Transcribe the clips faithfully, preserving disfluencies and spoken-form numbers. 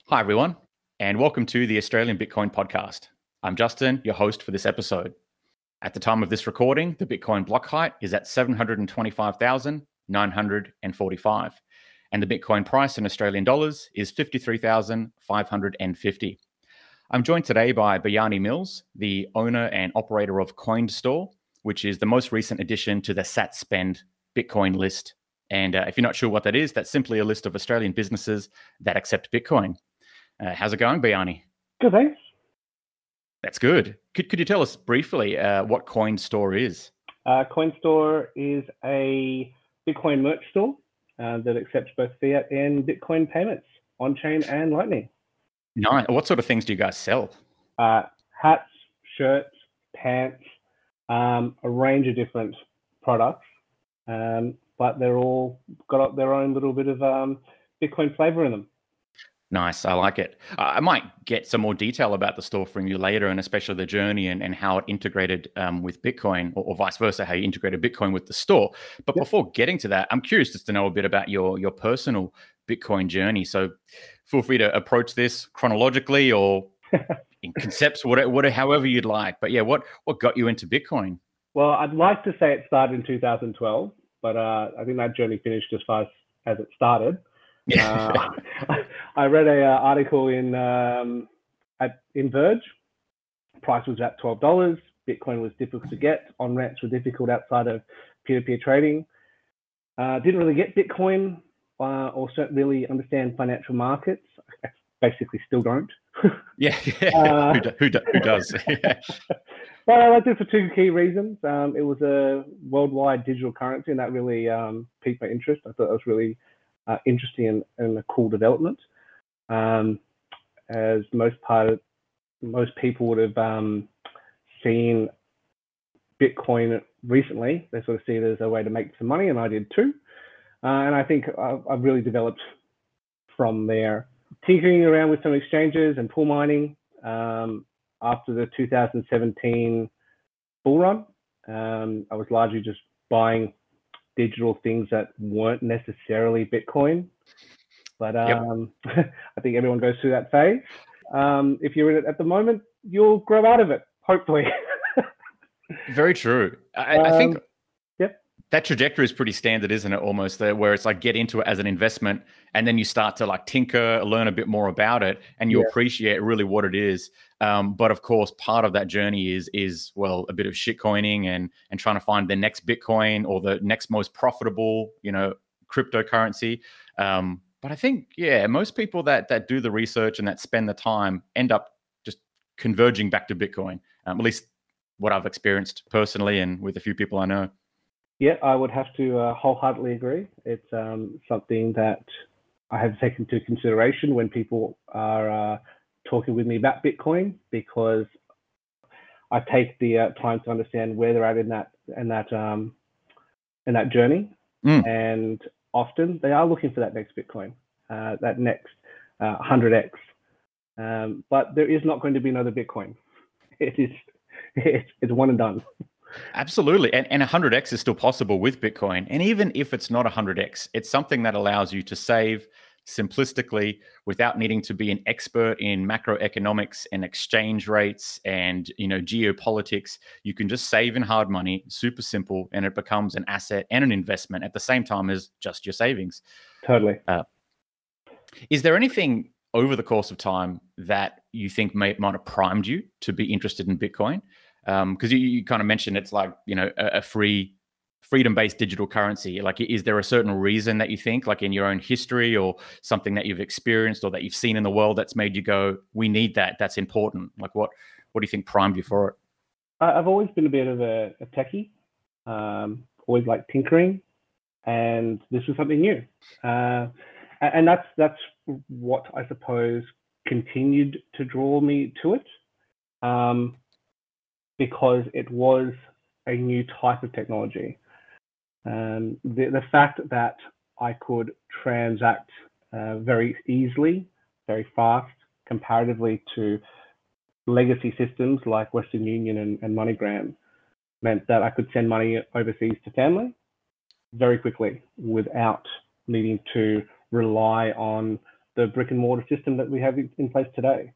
Hi, everyone, and welcome to the Australian Bitcoin Podcast. I'm Justin, your host for this episode. At the time of this recording, the Bitcoin block height is at seven hundred twenty-five thousand nine hundred forty-five, and the Bitcoin price in Australian dollars is fifty-three thousand five hundred fifty. I'm joined today by Bojani Mills, the owner and operator of CoinStore, which is the most recent addition to the SatSpend Bitcoin list. And uh, if you're not sure what that is, that's simply a list of Australian businesses that accept Bitcoin. Uh, how's it going, Bojani? Good, thanks. That's good. Could could you tell us briefly uh, what CoinStore is? Uh, CoinStore is a Bitcoin merch store uh, that accepts both fiat and Bitcoin payments on-chain and Lightning. Nice. What sort of things do you guys sell? Uh, hats, shirts, pants, um, a range of different products, um, but they're all got their own little bit of um, Bitcoin flavor in them. Nice. I like it. Uh, I might get some more detail about the store from you later, and especially the journey and, and how it integrated um, with Bitcoin, or, or vice versa, how you integrated Bitcoin with the store. But yep. Before getting to that, I'm curious just to know a bit about your, your personal Bitcoin journey. So feel free to approach this chronologically or in concepts, whatever, whatever, however you'd like. But yeah, what, what got you into Bitcoin? Well, I'd like to say it started in two thousand twelve, but uh, I think that journey finished as fast as it started. uh, I read a uh, article in um, at in Verge. Price was at twelve dollars. Bitcoin was difficult to get. On ramps were difficult outside of peer-to-peer trading. Uh, didn't really get Bitcoin uh, or don't really understand financial markets. I basically still don't. yeah, yeah. Uh, who, do, who, do, who does? But I liked it for two key reasons. Um, it was a worldwide digital currency, and that really um, piqued my interest. I thought it was really Uh, interesting and, and a cool development. Um, as most part of, most people would have um, seen Bitcoin recently, they sort of see it as a way to make some money, and I did too. Uh, and I think I've, I've really developed from there, tinkering around with some exchanges and pool mining. Um, after the two thousand seventeen bull run, um, I was largely just buying digital things that weren't necessarily Bitcoin, but um, yep. I think everyone goes through that phase. Um, if you're in it at the moment, you'll grow out of it, hopefully. Very true. I, um, I think yep. that trajectory is pretty standard, isn't it? Almost there, where it's like get into it as an investment, and then you start to like tinker, learn a bit more about it, and you yeah. appreciate really what it is. Um, but of course, part of that journey is is well a bit of shitcoining and and trying to find the next Bitcoin or the next most profitable, you know, cryptocurrency. Um, but I think yeah, most people that that do the research and that spend the time end up just converging back to Bitcoin. Um, at least what I've experienced personally and with a few people I know. Yeah, I would have to uh, wholeheartedly agree. It's um, something that I have taken into consideration when people are uh, talking with me about Bitcoin, because I take the uh, time to understand where they're at in that in that um, in that journey, mm. and often they are looking for that next Bitcoin, uh, that next uh, one hundred X. Um, but there is not going to be another Bitcoin. It is it's, it's one and done. Absolutely. And, and one hundred X is still possible with Bitcoin. And even if it's not one hundred X, it's something that allows you to save simplistically without needing to be an expert in macroeconomics and exchange rates and, you know, geopolitics. You can just save in hard money, super simple, and it becomes an asset and an investment at the same time as just your savings. Totally. Uh, is there anything over the course of time that you think may, might have primed you to be interested in Bitcoin? Because um, you, you kind of mentioned it's like, you know, a, a free, freedom-based digital currency. Like, is there a certain reason that you think, like in your own history or something that you've experienced or that you've seen in the world that's made you go, we need that, that's important? Like, what what do you think primed you for it? I've always been a bit of a, a techie, um, always liked tinkering, and this was something new. Uh, and that's that's what I suppose continued to draw me to it. Um, because it was a new type of technology. Um, the, the fact that I could transact uh, very easily, very fast, comparatively to legacy systems like Western Union and, and MoneyGram, meant that I could send money overseas to family very quickly without needing to rely on the brick and mortar system that we have in place today.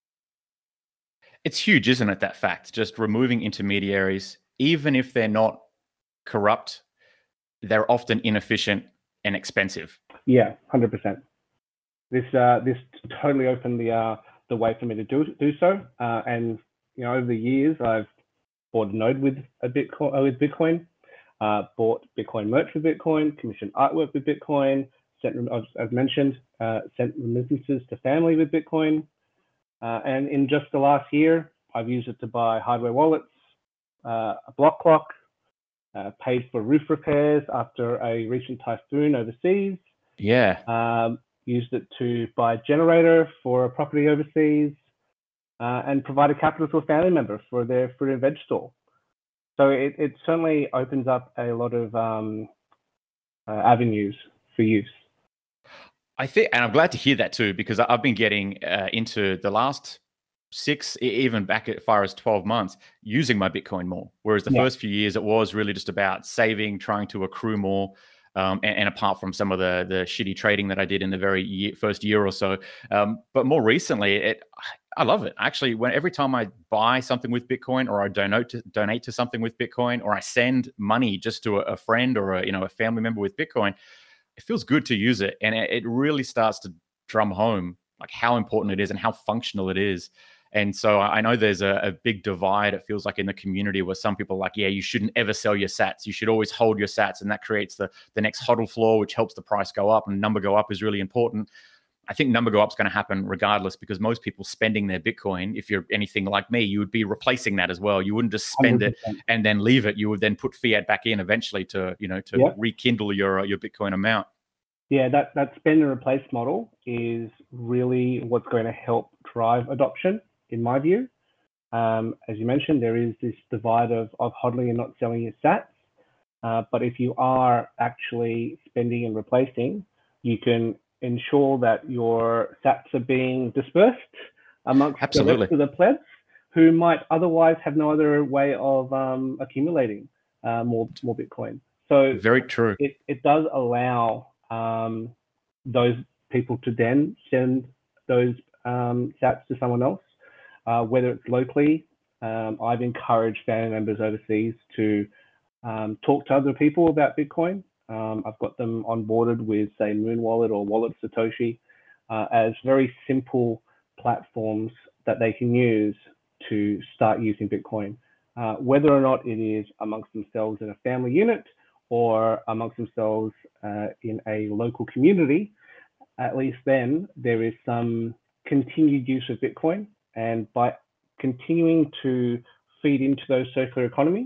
It's huge, isn't it, that fact? Just removing intermediaries, even if they're not corrupt, they're often inefficient and expensive. Yeah, one hundred percent. This uh, this totally opened the uh, the way for me to do do so. Uh, and you know, over the years, I've bought a node with a Bitcoin uh, with Bitcoin, uh, bought Bitcoin merch with Bitcoin, commissioned artwork with Bitcoin, sent as mentioned, uh, sent remittances to family with Bitcoin. Uh, and in just the last year, I've used it to buy hardware wallets, uh, a block clock, uh, paid for roof repairs after a recent typhoon overseas. Yeah. Um, used it to buy a generator for a property overseas, uh, and provided capital to a family member for their fruit and veg store. So it, it certainly opens up a lot of um, uh, avenues for use. I think, and I'm glad to hear that too, because I've been getting uh, into the last six, even back as far as twelve months, using my Bitcoin more. Whereas the yeah. first few years, it was really just about saving, trying to accrue more. Um, and, and apart from some of the the shitty trading that I did in the very year, first year or so, um, but more recently, it I love it. Actually, when every time I buy something with Bitcoin, or I donate to donate to something with Bitcoin, or I send money just to a, a friend or a you know a family member with Bitcoin, it feels good to use it, and it, it really starts to drum home like how important it is and how functional it is. And so I know there's a, a big divide, it feels like, in the community, where some people are like, yeah, you shouldn't ever sell your sats. You should always hold your sats. And that creates the, the next hodl floor, which helps the price go up, and number go up is really important. I think number go up is going to happen regardless, because most people spending their Bitcoin, if you're anything like me, you would be replacing that as well. You wouldn't just spend one hundred percent it and then leave it. You would then put fiat back in eventually to, you know, to yep. rekindle your, your Bitcoin amount. Yeah, that, that spend and replace model is really what's going to help drive adoption, in my view. Um, as you mentioned, there is this divide of, of hodling and not selling your sats. Uh, but if you are actually spending and replacing, you can ensure that your sats are being dispersed amongst Absolutely. the rest of the plebs who might otherwise have no other way of um, accumulating uh, more, more Bitcoin. So very true. It, it does allow um, those people to then send those um, sats to someone else. Uh, whether it's locally, um, I've encouraged family members overseas to um, talk to other people about Bitcoin. Um, I've got them onboarded with, say, Moon Wallet or Wallet Satoshi uh, as very simple platforms that they can use to start using Bitcoin. Uh, whether or not it is amongst themselves in a family unit or amongst themselves uh, in a local community, at least then there is some continued use of Bitcoin. And by continuing to feed into those circular economies,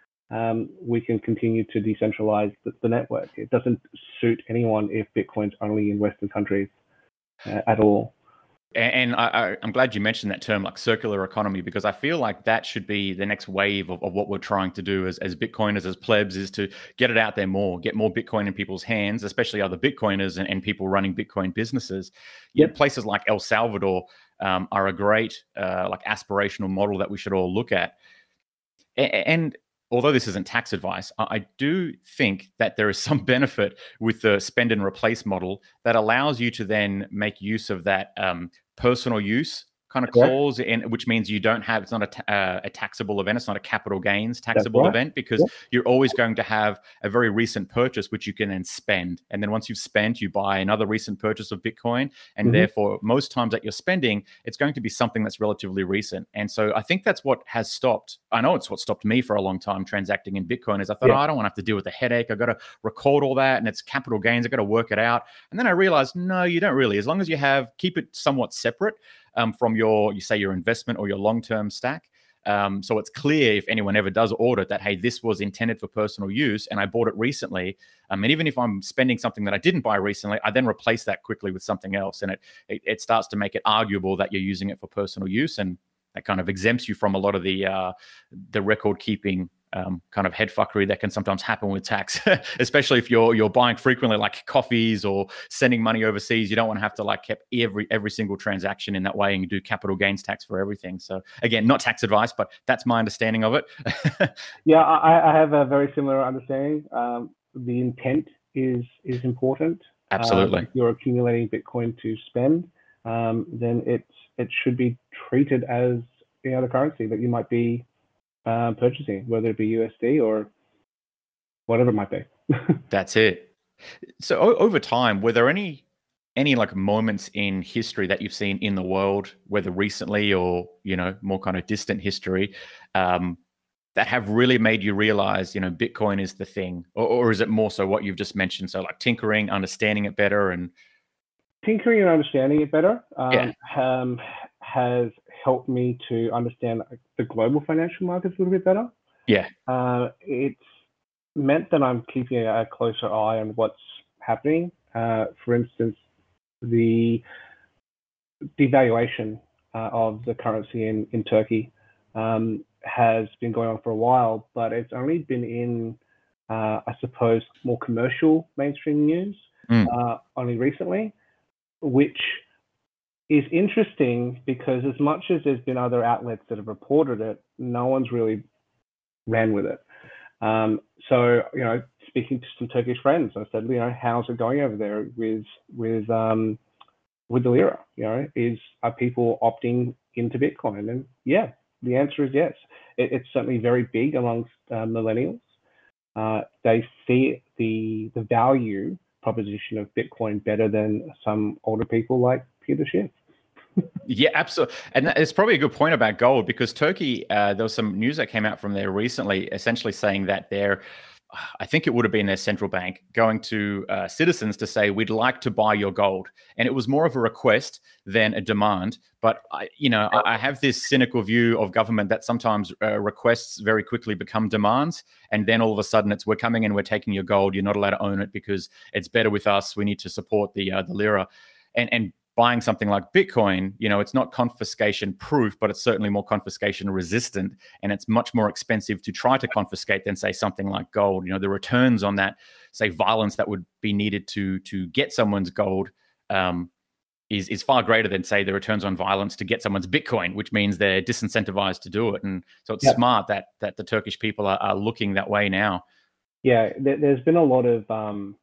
um, we can continue to decentralize the, the network. It doesn't suit anyone if Bitcoin's only in Western countries uh, at all. And I, I'm glad you mentioned that term, like circular economy, because I feel like that should be the next wave of, of what we're trying to do as, as Bitcoiners, as plebs, is to get it out there more, get more Bitcoin in people's hands, especially other Bitcoiners and, and people running Bitcoin businesses. Yet yep. places like El Salvador um, are a great uh, like aspirational model that we should all look at. And, and although this isn't tax advice, I do think that there is some benefit with the spend and replace model that allows you to then make use of that um, personal use kind of clause, yeah. in, which means you don't have, it's not a, ta uh, a taxable event, it's not a capital gains taxable right. event, because yeah. you're always going to have a very recent purchase, which you can then spend. And then once you've spent, you buy another recent purchase of Bitcoin. And mm-hmm. therefore, most times that you're spending, it's going to be something that's relatively recent. And so I think that's what has stopped, I know it's what stopped me for a long time transacting in Bitcoin, is I thought, yeah. oh, I don't want to have to deal with the headache. I've got to record all that and it's capital gains. I've got to work it out. And then I realized, no, you don't really. As long as you have, keep it somewhat separate Um, from your, you say, your investment or your long-term stack. Um, so it's clear if anyone ever does audit that, hey, this was intended for personal use and I bought it recently. Um, and even if I'm spending something that I didn't buy recently, I then replace that quickly with something else. And it, it, it starts to make it arguable that you're using it for personal use. And that kind of exempts you from a lot of the, uh, the record keeping Um, kind of head fuckery that can sometimes happen with tax, especially if you're you're buying frequently, like coffees or sending money overseas. You don't want to have to like keep every every single transaction in that way and do capital gains tax for everything. So again, not tax advice, but that's my understanding of it. Yeah, I, I have a very similar understanding. Um, the intent is is important. Um, Absolutely. if you're accumulating Bitcoin to spend, um, then it's it should be treated as any other currency that you might be uh, purchasing, whether it be U S D or whatever it might be. That's it. So o- over time, were there any any like moments in history that you've seen in the world, whether recently or you know more kind of distant history, um, that have really made you realize, you know, Bitcoin is the thing, or, or is it more so what you've just mentioned? So like tinkering, understanding it better, and Tinkering and understanding it better yeah, um, um, has helped me to understand the global financial markets a little bit better. yeah, Uh, it's meant that I'm keeping a closer eye on what's happening. Uh, for instance, the devaluation uh, of the currency in, in Turkey um, has been going on for a while, but it's only been in, uh, I suppose, more commercial mainstream news mm, uh, only recently, which is interesting because as much as there's been other outlets that have reported it, no one's really ran with it. Um, so, you know, speaking to some Turkish friends, I said, you know, how's it going over there with with um, with the lira? You know, is are people opting into Bitcoin? And yeah, the answer is yes. It, it's certainly very big amongst uh, millennials. Uh, they see the the value proposition of Bitcoin better than some older people like Peter Schiff. yeah, absolutely. And that, it's probably a good point about gold because Turkey, uh, there was some news that came out from there recently, essentially saying that they're, I think it would have been their central bank going to uh, citizens to say, we'd like to buy your gold. And it was more of a request than a demand. But, I, you know, I, I have this cynical view of government that sometimes uh, requests very quickly become demands. And then all of a sudden it's, we're coming in, we're taking your gold. You're not allowed to own it because it's better with us. We need to support the, uh, the lira. And, and buying something like Bitcoin, you know, it's not confiscation proof, but it's certainly more confiscation resistant. And it's much more expensive to try to confiscate than, say, something like gold. You know, the returns on that, say, violence that would be needed to to get someone's gold um, is, is far greater than, say, the returns on violence to get someone's Bitcoin, which means they're disincentivized to do it. And so it's Yeah, smart that that the Turkish people are, are looking that way now. yeah. There, there's been a lot of um,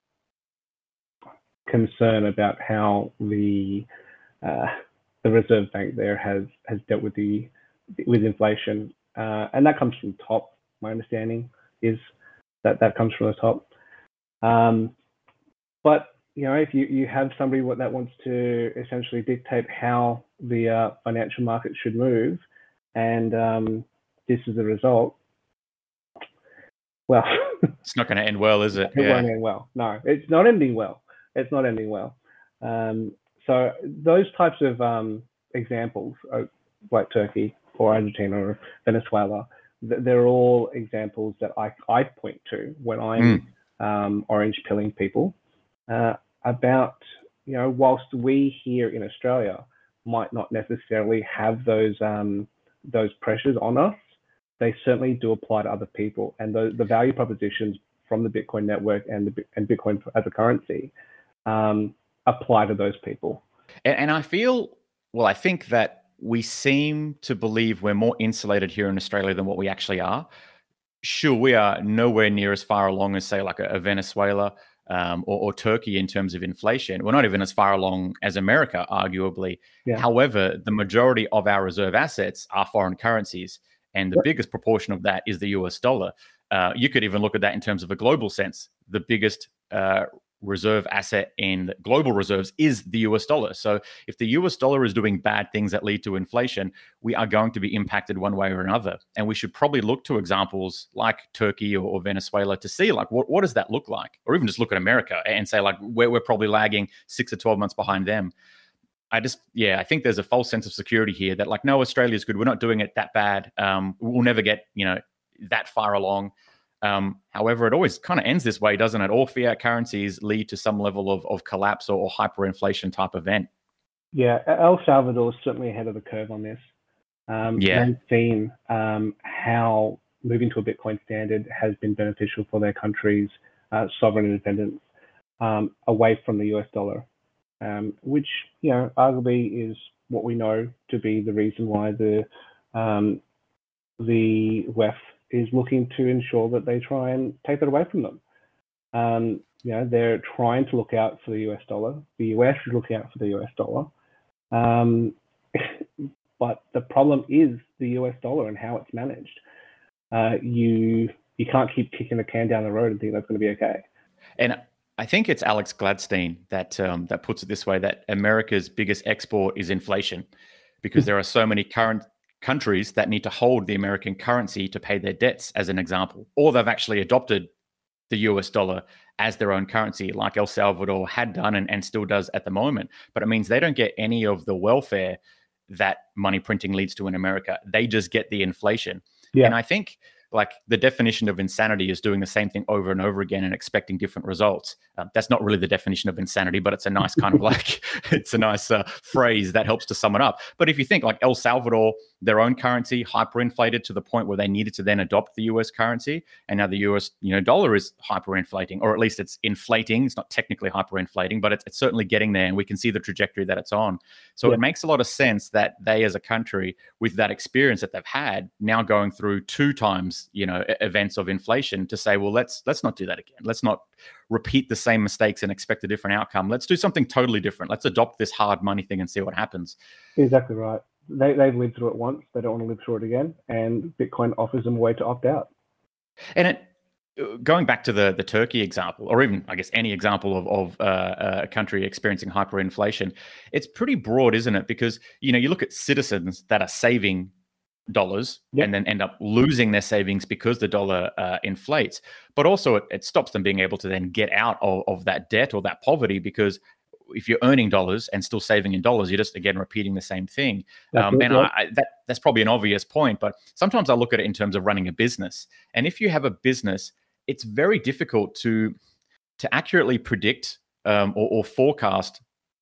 concern about how the uh, the Reserve Bank there has has dealt with the with inflation, uh, and that comes from the top. My understanding is that that comes from the top. Um, but you know, if you, you have somebody that wants to essentially dictate how the uh, financial market should move, and um, this is the result, well, It's not going to end well, is it? it won't Yeah. end well. No, it's not ending well. It's not ending well. Um, so those types of um, examples, uh, like Turkey or Argentina or Venezuela, th- they're all examples that I, I point to when I'm Mm. um, orange pilling people uh, about, you know, whilst we here in Australia might not necessarily have those um, those pressures on us, they certainly do apply to other people. And the, the value propositions from the Bitcoin network and the and Bitcoin as a currency um, apply to those people. And, and I feel, well, I think that we seem to believe we're more insulated here in Australia than what we actually are. Sure, we are nowhere near as far along as, say, like a, a Venezuela um, or, or Turkey in terms of inflation. We're not even as far along as America, arguably. Yeah. However, the majority of our reserve assets are foreign currencies, and the Yep. biggest proportion of that is the U S dollar. Uh, you could even look at that in terms of a global sense. The biggest uh, reserve asset in global reserves is the U S dollar. So if the U S dollar is doing bad things that lead to inflation, we are going to be impacted one way or another. And we should probably look to examples like Turkey or, or Venezuela to see, like, what, what does that look like? Or even just look at America and say, like, we're, we're probably lagging six or twelve months behind them. I just, yeah, I think there's a false sense of security here that, like, no, Australia's good. We're not doing it that bad. Um, we'll never get, you know, that far along. Um, however, it always kind of ends this way, doesn't it? All fiat currencies lead to some level of, of collapse or, or hyperinflation type event. Yeah, El Salvador is certainly ahead of the curve on this. Um, Yeah. they've seen um, how moving to a Bitcoin standard has been beneficial for their country's uh, sovereign independence um, away from the U S dollar, um, which, you know, arguably is what we know to be the reason why the um, the W E F is looking to ensure that they try and take that away from them. Um, you know, they're trying to look out for the U S dollar. The U S is looking out for the U S dollar. Um, but the problem is the U S dollar and how it's managed. Uh, you you can't keep kicking the can down the road and think that's going to be okay. And I think it's Alex Gladstein that um, that puts it this way, that America's biggest export is inflation, because there are so many current countries that need to hold the American currency to pay their debts, as an example, or they've actually adopted the U S dollar as their own currency, like El Salvador had done and, and still does at the moment. But it means they don't get any of the welfare that money printing leads to in America. They just get the inflation. Yeah. And I think like the definition of insanity is doing the same thing over and over again and expecting different results. Um, that's not really the definition of insanity, but it's a nice kind of like, it's a nice uh, phrase that helps to sum it up. But if you think like El Salvador, their own currency hyperinflated to the point where they needed to then adopt the U S currency. And now the U S, you know, dollar is hyperinflating, or at least it's inflating. It's not technically hyperinflating, but it's, it's certainly getting there. And we can see the trajectory that it's on. So yeah. It makes a lot of sense that they, as a country, with that experience that they've had, now going through two times, you know, events of inflation, to say, well, let's let's not do that again. Let's not repeat the same mistakes and expect a different outcome. Let's do something totally different. Let's adopt this hard money thing and see what happens. Exactly right. They, they've lived through it once. They don't want to live through it again. And Bitcoin offers them a way to opt out. And it, going back to the, the Turkey example, or even, I guess, any example of, of uh, a country experiencing hyperinflation, it's pretty broad, isn't it? Because, you know, you look at citizens that are saving dollars yep. and then end up losing their savings because the dollar uh, inflates. But also it, it stops them being able to then get out of, of that debt or that poverty, because if you're earning dollars and still saving in dollars, you're just, again, repeating the same thing. Um, and I, I, that, that's probably an obvious point, but sometimes I look at it in terms of running a business. And if you have a business, it's very difficult to, to accurately predict um, or, or forecast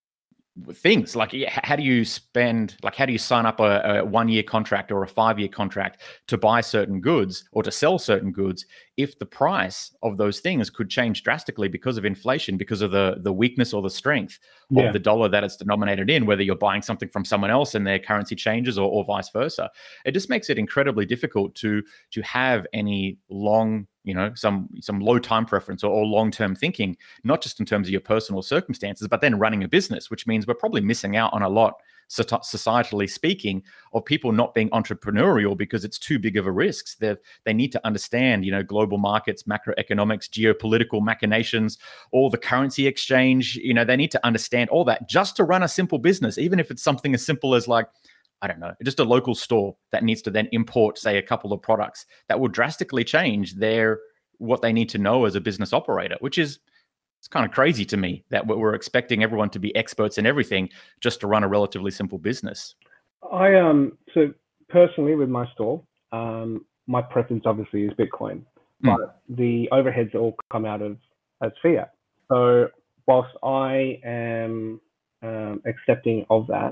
things. Like, how do you spend, like, how do you sign up a, a one-year contract or a five-year contract to buy certain goods or to sell certain goods if the price of those things could change drastically because of inflation, because of the, the weakness or the strength yeah. of the dollar that it's denominated in, whether you're buying something from someone else and their currency changes, or, or vice versa. It just makes it incredibly difficult to, to have any long, you know, some some low time preference or, or long-term thinking, not just in terms of your personal circumstances, but then running a business, which means we're probably missing out on a lot, societally speaking, of people not being entrepreneurial because it's too big of a risk. They they need to understand, you know, global markets, macroeconomics, geopolitical machinations, all the currency exchange. You know, they need to understand all that just to run a simple business, even if it's something as simple as, like, I don't know, just a local store that needs to then import, say, a couple of products that will drastically change their, what they need to know as a business operator, which is, it's kind of crazy to me that we're expecting everyone to be experts in everything just to run a relatively simple business. I, um, so personally with my store, um, my preference obviously is Bitcoin, but mm. the overheads all come out of as fiat. So whilst I am um, accepting of that,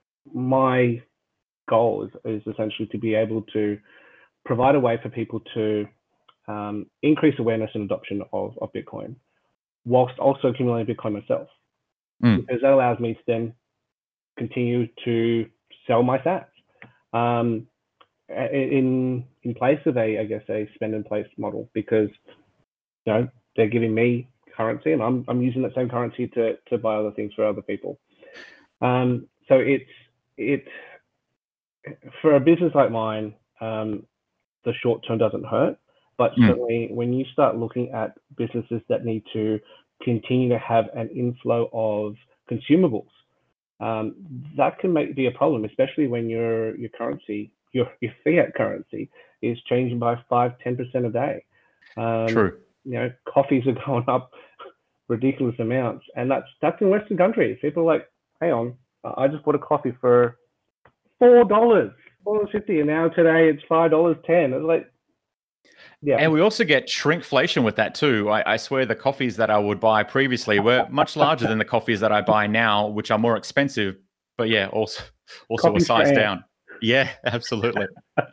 my goal is, is essentially to be able to provide a way for people to um, increase awareness and adoption of, of Bitcoin, whilst also accumulating Bitcoin myself, mm. because that allows me to then continue to sell my sats um, in in place of a, I guess, a spend and place model, because, you know, they're giving me currency and I'm I'm using that same currency to to buy other things for other people. Um, so it's it. For a business like mine, um, the short term doesn't hurt, but mm. certainly when you start looking at businesses that need to continue to have an inflow of consumables, um, that can make be a problem, especially when your your currency, your your fiat currency, is changing by five, ten percent a day. Um, True. You know, coffees are going up ridiculous amounts, and that's that's in Western countries. People are like, hang on, I just bought a coffee for Four dollars, four dollars fifty, and now today it's five dollars ten. It's like, yeah. And we also get shrinkflation with that too. I, I swear the coffees that I would buy previously were much larger than the coffees that I buy now, which are more expensive. But yeah, also also Coffee a size stand. down. Yeah, absolutely.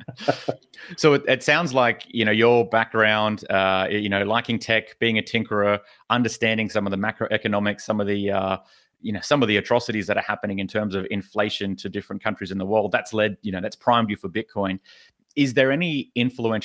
So it, it sounds like, you know, your background, uh, you know, liking tech, being a tinkerer, understanding some of the macroeconomics, some of the uh, you know, some of the atrocities that are happening in terms of inflation to different countries in the world, that's led, you know, that's primed you for Bitcoin. Is there any influential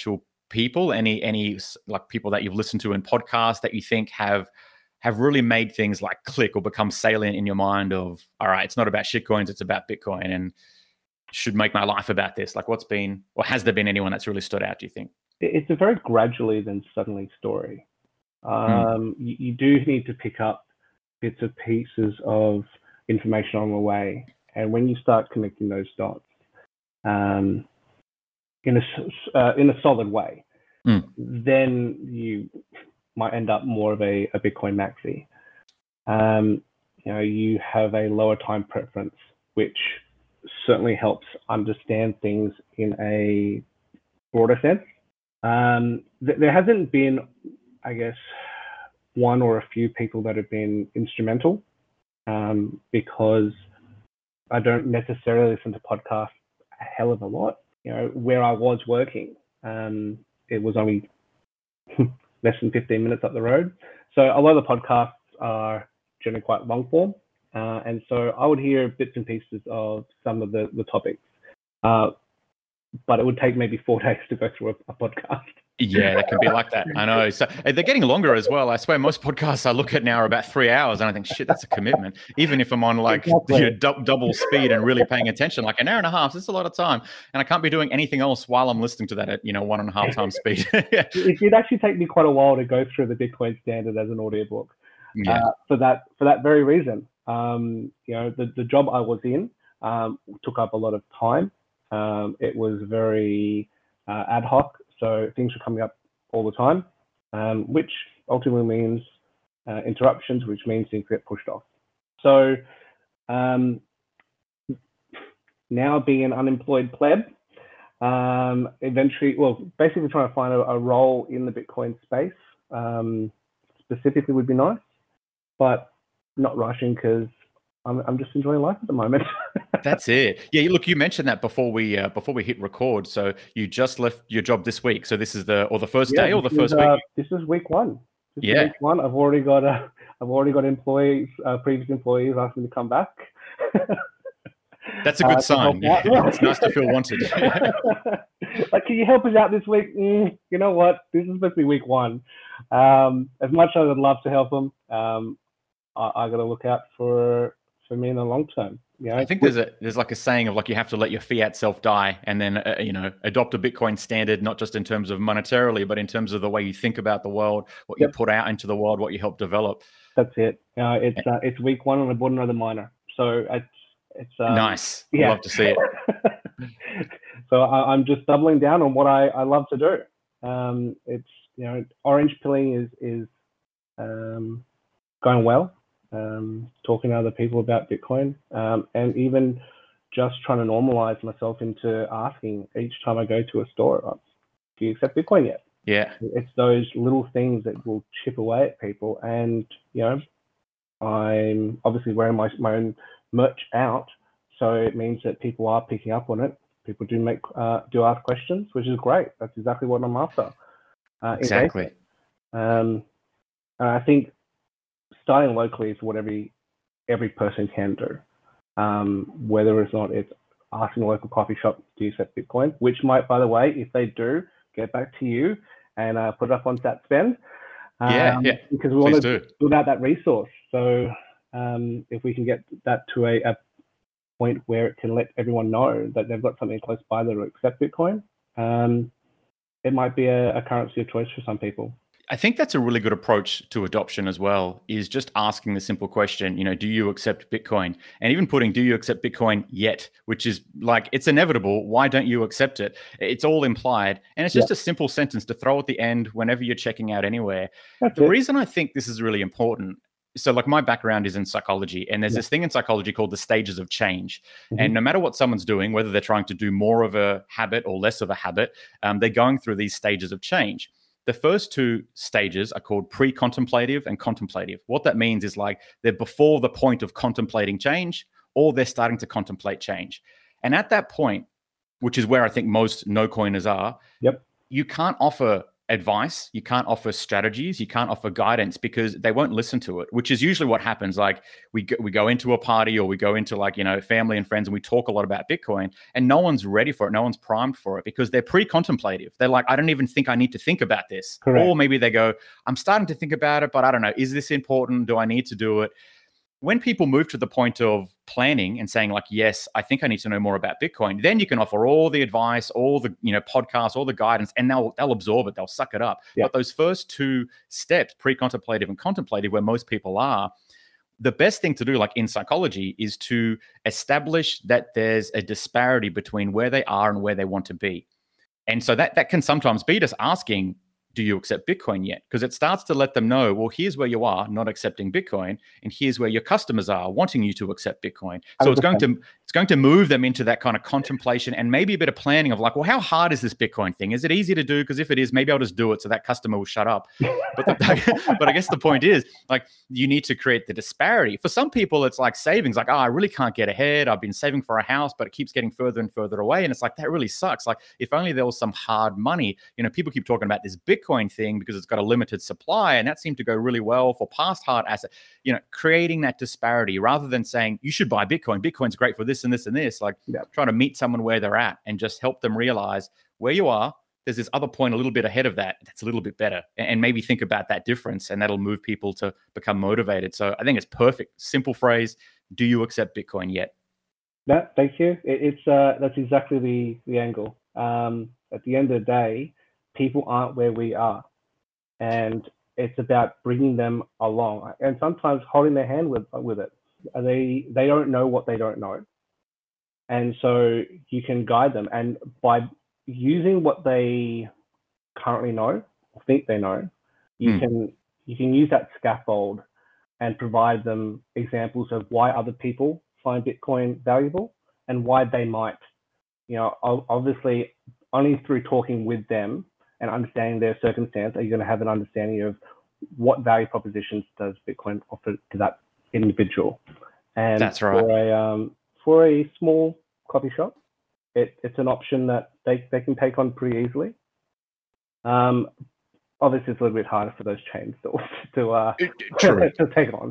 people, any any like people that you've listened to in podcasts that you think have have really made things like click or become salient in your mind of, all right, it's not about shitcoins, it's about Bitcoin, and should make my life about this? Like, what's been, or has there been anyone that's really stood out, do you think? It's a very gradually then suddenly story. Um, mm. you, you do need to pick up bits and pieces of information on the way. And when you start connecting those dots um, in, a, uh, in a solid way, mm. then you might end up more of a, a Bitcoin maxi. Um, you know, you have a lower time preference, which certainly helps understand things in a broader sense. Um, th- there hasn't been, I guess, one or a few people that have been instrumental um, because I don't necessarily listen to podcasts a hell of a lot. You know, where I was working, um, it was only less than fifteen minutes up the road. So a lot of the podcasts are generally quite long form. Uh, and so I would hear bits and pieces of some of the, the topics, uh, but it would take maybe four days to go through a, a podcast. Yeah, that can be like that. I know. So they're getting longer as well. I swear most podcasts I look at now are about three hours and I think, shit, that's a commitment. Even if I'm on like exactly. you know, du- double speed and really paying attention, like an hour and a half, that's a lot of time. And I can't be doing anything else while I'm listening to that at, you know, one and a half times speed. It did actually take me quite a while to go through the Bitcoin Standard as an audiobook yeah. uh, for that for that very reason. Um, you know, the, the job I was in um, took up a lot of time. Um, it was very uh, ad hoc, so things were coming up all the time, um, which ultimately means uh, interruptions, which means things get pushed off. So um, now being an unemployed pleb, um, eventually, well, basically trying to find a, a role in the Bitcoin space um, specifically would be nice, but not rushing because I'm, I'm just enjoying life at the moment. That's it. Yeah, look, you mentioned that before we uh, before we hit record. So you just left your job this week. So this is the or the first yeah, day or the first is, week. Uh, this is week one. This yeah, is week one. I've already got a, I've already got employees, uh, previous employees asking me to come back. That's a good uh, sign. Yeah. It's nice to feel wanted. Like, can you help us out this week? Mm, you know what? This is supposed to be week one. Um, as much as I'd love to help them, um, I, I got to look out for for me in the long term. You know? I think there's a there's like a saying of like you have to let your fiat self die and then uh, you know adopt a Bitcoin standard, not just in terms of monetarily, but in terms of the way you think about the world, what yep. you put out into the world, what you help develop. That's it. Uh, it's uh, it's week one and I bought another miner, so it's it's um, nice. Yeah, love to see it. So I, I'm just doubling down on what I, I love to do. Um, it's you know orange pilling is is um, going well. Um, talking to other people about Bitcoin, um, and even just trying to normalize myself into asking each time I go to a store, oh, do you accept Bitcoin yet? Yeah. It's those little things that will chip away at people. And, you know, I'm obviously wearing my, my own merch out. So it means that people are picking up on it. People do make, uh, do ask questions, which is great. That's exactly what I'm after. Uh, exactly. Um, and I think, starting locally is what every every person can do, um, whether or not it's asking a local coffee shop, do you accept Bitcoin? Which might, by the way, if they do, get back to you and uh, put it up on SatSpend. Um, yeah, yeah. Because we Please want to do. build out that resource. So um, if we can get that to a, a point where it can let everyone know that they've got something close by that will accept Bitcoin, um, it might be a, a currency of choice for some people. I think that's a really good approach to adoption as well, is just asking the simple question, you know, do you accept Bitcoin? And even putting, do you accept Bitcoin yet? Which is like, it's inevitable. Why don't you accept it? It's all implied. And it's just yeah. a simple sentence to throw at the end whenever you're checking out anywhere. That's the it. reason I think this is really important, so like my background is in psychology, and there's yeah. this thing in psychology called the stages of change. Mm-hmm. And no matter what someone's doing, whether they're trying to do more of a habit or less of a habit, um, they're going through these stages of change. The first two stages are called pre-contemplative and contemplative. What that means is like they're before the point of contemplating change, or they're starting to contemplate change. And at that point, which is where I think most no-coiners are, yep. you can't offer advice, you can't offer strategies, you can't offer guidance because they won't listen to it, which is usually what happens. Like we go, we go into a party or we go into like, you know, family and friends and we talk a lot about Bitcoin and no one's ready for it. No one's primed for it because they're pre-contemplative. They're like, I don't even think I need to think about this. Correct. Or maybe they go, I'm starting to think about it, but I don't know. Is this important? Do I need to do it? When people move to the point of planning and saying like, yes, I think I need to know more about Bitcoin, then you can offer all the advice, all the, you know, podcasts, all the guidance, and they'll, they'll absorb it. They'll suck it up. Yeah. But those first two steps, pre-contemplative and contemplative, where most people are, the best thing to do, like in psychology, is to establish that there's a disparity between where they are and where they want to be. And so that, that can sometimes be just asking, do you accept Bitcoin yet? Because it starts to let them know, well, here's where you are not accepting Bitcoin, and here's where your customers are wanting you to accept Bitcoin. So it's going to it's going to move them into that kind of contemplation and maybe a bit of planning of like, well, how hard is this Bitcoin thing? Is it easy to do? Because if it is, maybe I'll just do it so that customer will shut up. But the, but I guess the point is, like, you need to create the disparity. For some people, it's like savings, like, oh, I really can't get ahead. I've been saving for a house, but it keeps getting further and further away. And it's like, that really sucks. Like, if only there was some hard money. You know, people keep talking about this Bitcoin thing because it's got a limited supply, and that seemed to go really well for past hard asset. You know, creating that disparity rather than saying you should buy Bitcoin. Bitcoin's great for this and this and this. Like, yeah. try to meet someone where they're at and just help them realize where you are. There's this other point a little bit ahead of that that's a little bit better, and maybe think about that difference, and that'll move people to become motivated. So I think it's perfect. Simple phrase. Do you accept Bitcoin yet? No, thank you. It, it's uh, that's exactly the the angle. Um, at the end of the day, people aren't where we are, and it's about bringing them along, and sometimes holding their hand with with it. They they don't know what they don't know, and so you can guide them, and by using what they currently know or think they know, you mm. can you can use that scaffold and provide them examples of why other people find Bitcoin valuable and why they might. You know, obviously, only through talking with them and understanding their circumstance are you going to have an understanding of what value propositions does Bitcoin offer to that individual. And that's right. For a um, for a small coffee shop, It, it's an option that they, they can take on pretty easily. Um, obviously, it's a little bit harder for those chains to to, uh, to take on.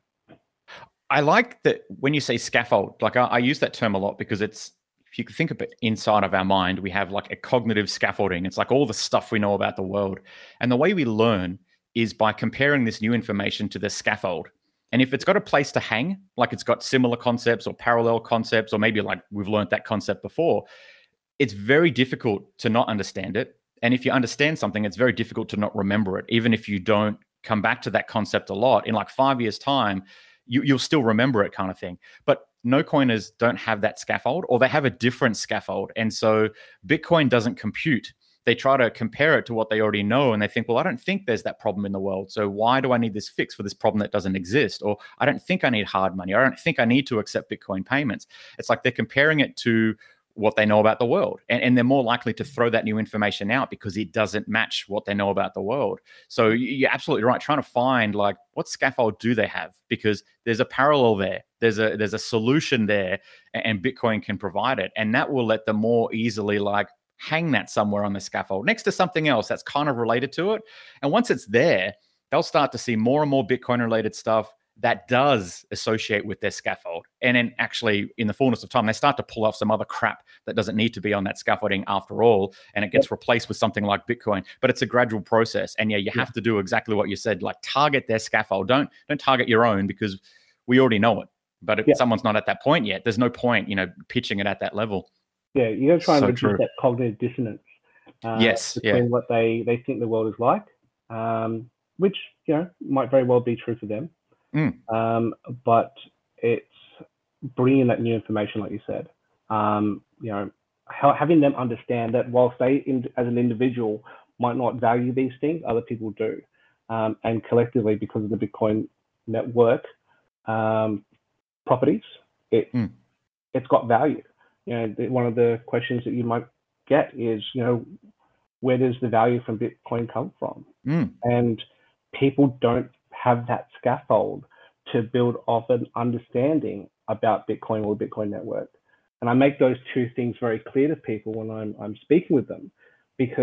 I like that when you say scaffold, like I, I use that term a lot because it's, if you think of it inside of our mind, we have like a cognitive scaffolding. It's like all the stuff we know about the world. And the way we learn is by comparing this new information to the scaffold. And if it's got a place to hang, like it's got similar concepts or parallel concepts, or maybe like we've learned that concept before, it's very difficult to not understand it. And if you understand something, it's very difficult to not remember it. Even if you don't come back to that concept a lot, in like five years' time, you, you'll still remember it, kind of thing. But no coiners don't have that scaffold, or they have a different scaffold. And so Bitcoin doesn't compute. They try to compare it to what they already know, and they think, well, I don't think there's that problem in the world. So why do I need this fix for this problem that doesn't exist? Or I don't think I need hard money. Or I don't think I need to accept Bitcoin payments. It's like they're comparing it to what they know about the world. And, and they're more likely to throw that new information out because it doesn't match what they know about the world. So you're absolutely right. Trying to find like, what scaffold do they have? Because there's a parallel there. There's a there's a solution there, and Bitcoin can provide it. And that will let them more easily like hang that somewhere on the scaffold next to something else that's kind of related to it. And once it's there, they'll start to see more and more Bitcoin related stuff that does associate with their scaffold. And then actually in the fullness of time, they start to pull off some other crap that doesn't need to be on that scaffolding after all. And it gets yep. replaced with something like Bitcoin, but it's a gradual process. And yeah, you have yeah. to do exactly what you said, like target their scaffold. Don't, don't target your own, because we already know it. But if yeah. someone's not at that point yet, there's no point, you know, pitching it at that level. Yeah, you got to try and so reduce true. that cognitive dissonance. Uh, yes, between yeah. what they, they think the world is like, um, which, you know, might very well be true for them. Mm. Um, but it's bringing that new information, like you said. Um, you know, how, having them understand that whilst they, in, as an individual, might not value these things, other people do, um, and collectively, because of the Bitcoin network um, properties, it mm. it's got value. You know, the, one of the questions that you might get is, you know, where does the value from Bitcoin come from? Mm. And people don't have that scaffold to build off an understanding about Bitcoin or the Bitcoin network. And I make those two things very clear to people when I'm, I'm speaking with them, because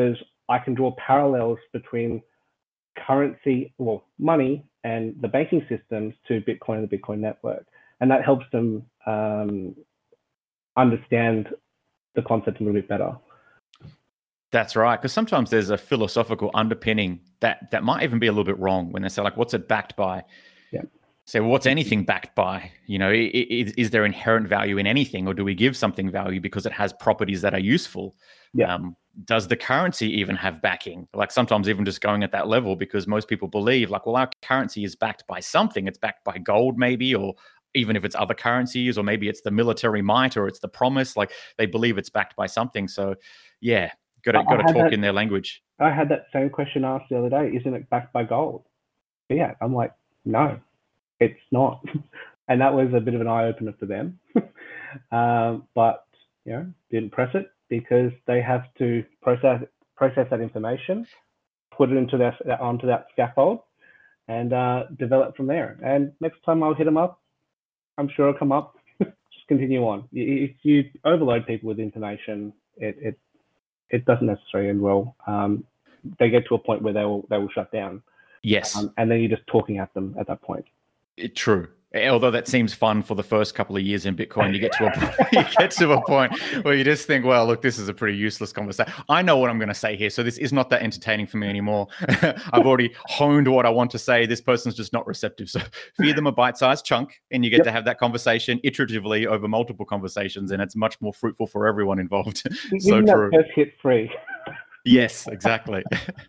I can draw parallels between currency, well, money, and the banking systems to Bitcoin and the Bitcoin network. And that helps them um, understand the concept a little bit better. That's right. Because sometimes there's a philosophical underpinning that, that might even be a little bit wrong when they say, like, what's it backed by? Yeah. So what's anything backed by? You know, is, is there inherent value in anything, or do we give something value because it has properties that are useful? Yeah. Um, does the currency even have backing? Like sometimes even just going at that level, because most people believe like, well, our currency is backed by something. It's backed by gold maybe, or even if it's other currencies, or maybe it's the military might, or it's the promise. Like they believe it's backed by something. So yeah, got to, got to talk that, in their language. I had that same question asked the other day. Isn't it backed by gold? Yeah. I'm like, no, it's not. And that was a bit of an eye opener for them. um, but, you know, didn't press it because they have to process process that information, put it into that onto that scaffold, and uh, develop from there. And next time I'll hit them up, I'm sure it'll come up. Just continue on. If you overload people with information, it it, it doesn't necessarily end well. Um, they get to a point where they will they will shut down. Yes. Um, and then you're just talking at them at that point. It, true. Although that seems fun for the first couple of years in Bitcoin, you get to a you get to a point where you just think, well, look, this is a pretty useless conversation. I know what I'm going to say here, so this is not that entertaining for me anymore. I've already honed what I want to say. This person's just not receptive. So feed them a bite-sized chunk, and you get Yep. to have that conversation iteratively over multiple conversations, and it's much more fruitful for everyone involved. So Even true. That first hit free. Yes, exactly.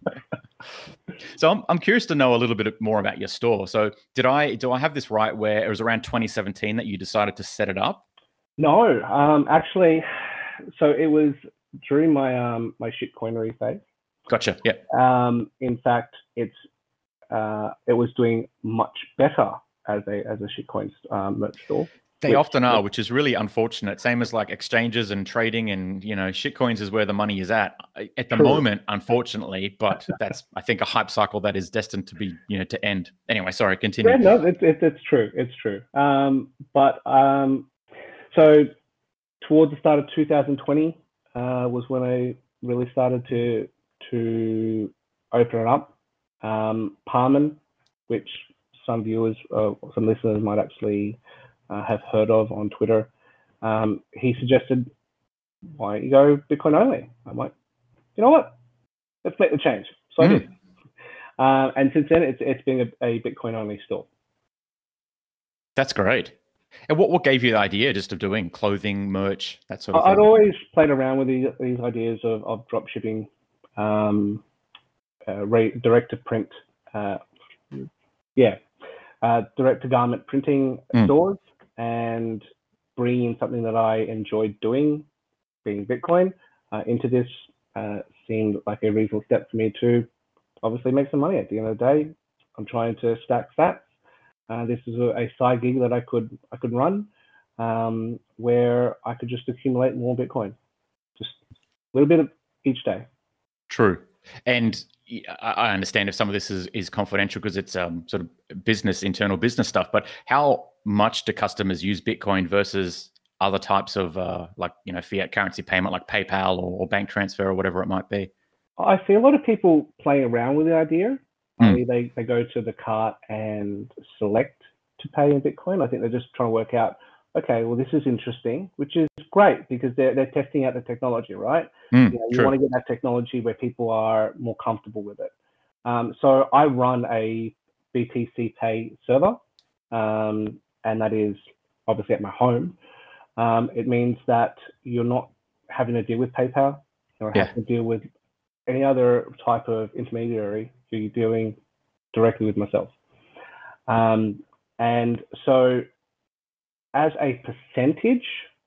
So I'm I'm curious to know a little bit more about your store. So did I do I have this right where it was around twenty seventeen that you decided to set it up? No, um, actually, so it was during my um my shitcoinery phase. Gotcha. Yeah. Um, in fact, it's uh, it was doing much better as a as a shitcoin um, merch store. They which, often are, which is really unfortunate. Same as like exchanges and trading, and you know, shitcoins is where the money is at at the True. moment, unfortunately. But that's, I think, a hype cycle that is destined to be, you know, to end. Anyway, sorry, continue. Yeah, no, it's it's, it's true, it's true. Um, but um, so towards the start of two thousand twenty uh, was when I really started to to open it up. Um, Parman, which some viewers, uh, some listeners might actually Uh, have heard of on Twitter. Um, he suggested, why don't you go Bitcoin only? I'm like, you know what? Let's make the change. So mm. I did. Uh, and since then, it's it's been a, a Bitcoin only store. That's great. And what, what gave you the idea just of doing clothing, merch, that sort of I'd thing? I'd always played around with these, these ideas of, of drop shipping, um, uh, direct to print, uh, yeah, uh, direct to garment printing mm. stores. And bringing something that I enjoyed doing, being Bitcoin, uh, into this uh, seemed like a reasonable step for me to obviously make some money. At the end of the day, I'm trying to stack sats. Uh, this is a, a side gig that I could I could run, um, where I could just accumulate more Bitcoin, just a little bit of each day. True. And I understand if some of this is, is confidential because it's um, sort of business, internal business stuff, but how much do customers use Bitcoin versus other types of uh, like, you know, fiat currency payment like PayPal or, or bank transfer or whatever it might be? I see a lot of people play around with the idea. Mm. I mean, they, they go to the cart and select to pay in Bitcoin. I think they're just trying to work out, okay, well, this is interesting, which is great because they're, they're testing out the technology, right? Mm, you know, you want to get that technology where people are more comfortable with it. Um, so I run a B T C Pay server, um, and that is obviously at my home. Um, it means that you're not having to deal with PayPal or yeah. having to deal with any other type of intermediary. You're dealing directly with myself. Um, and so as a percentage,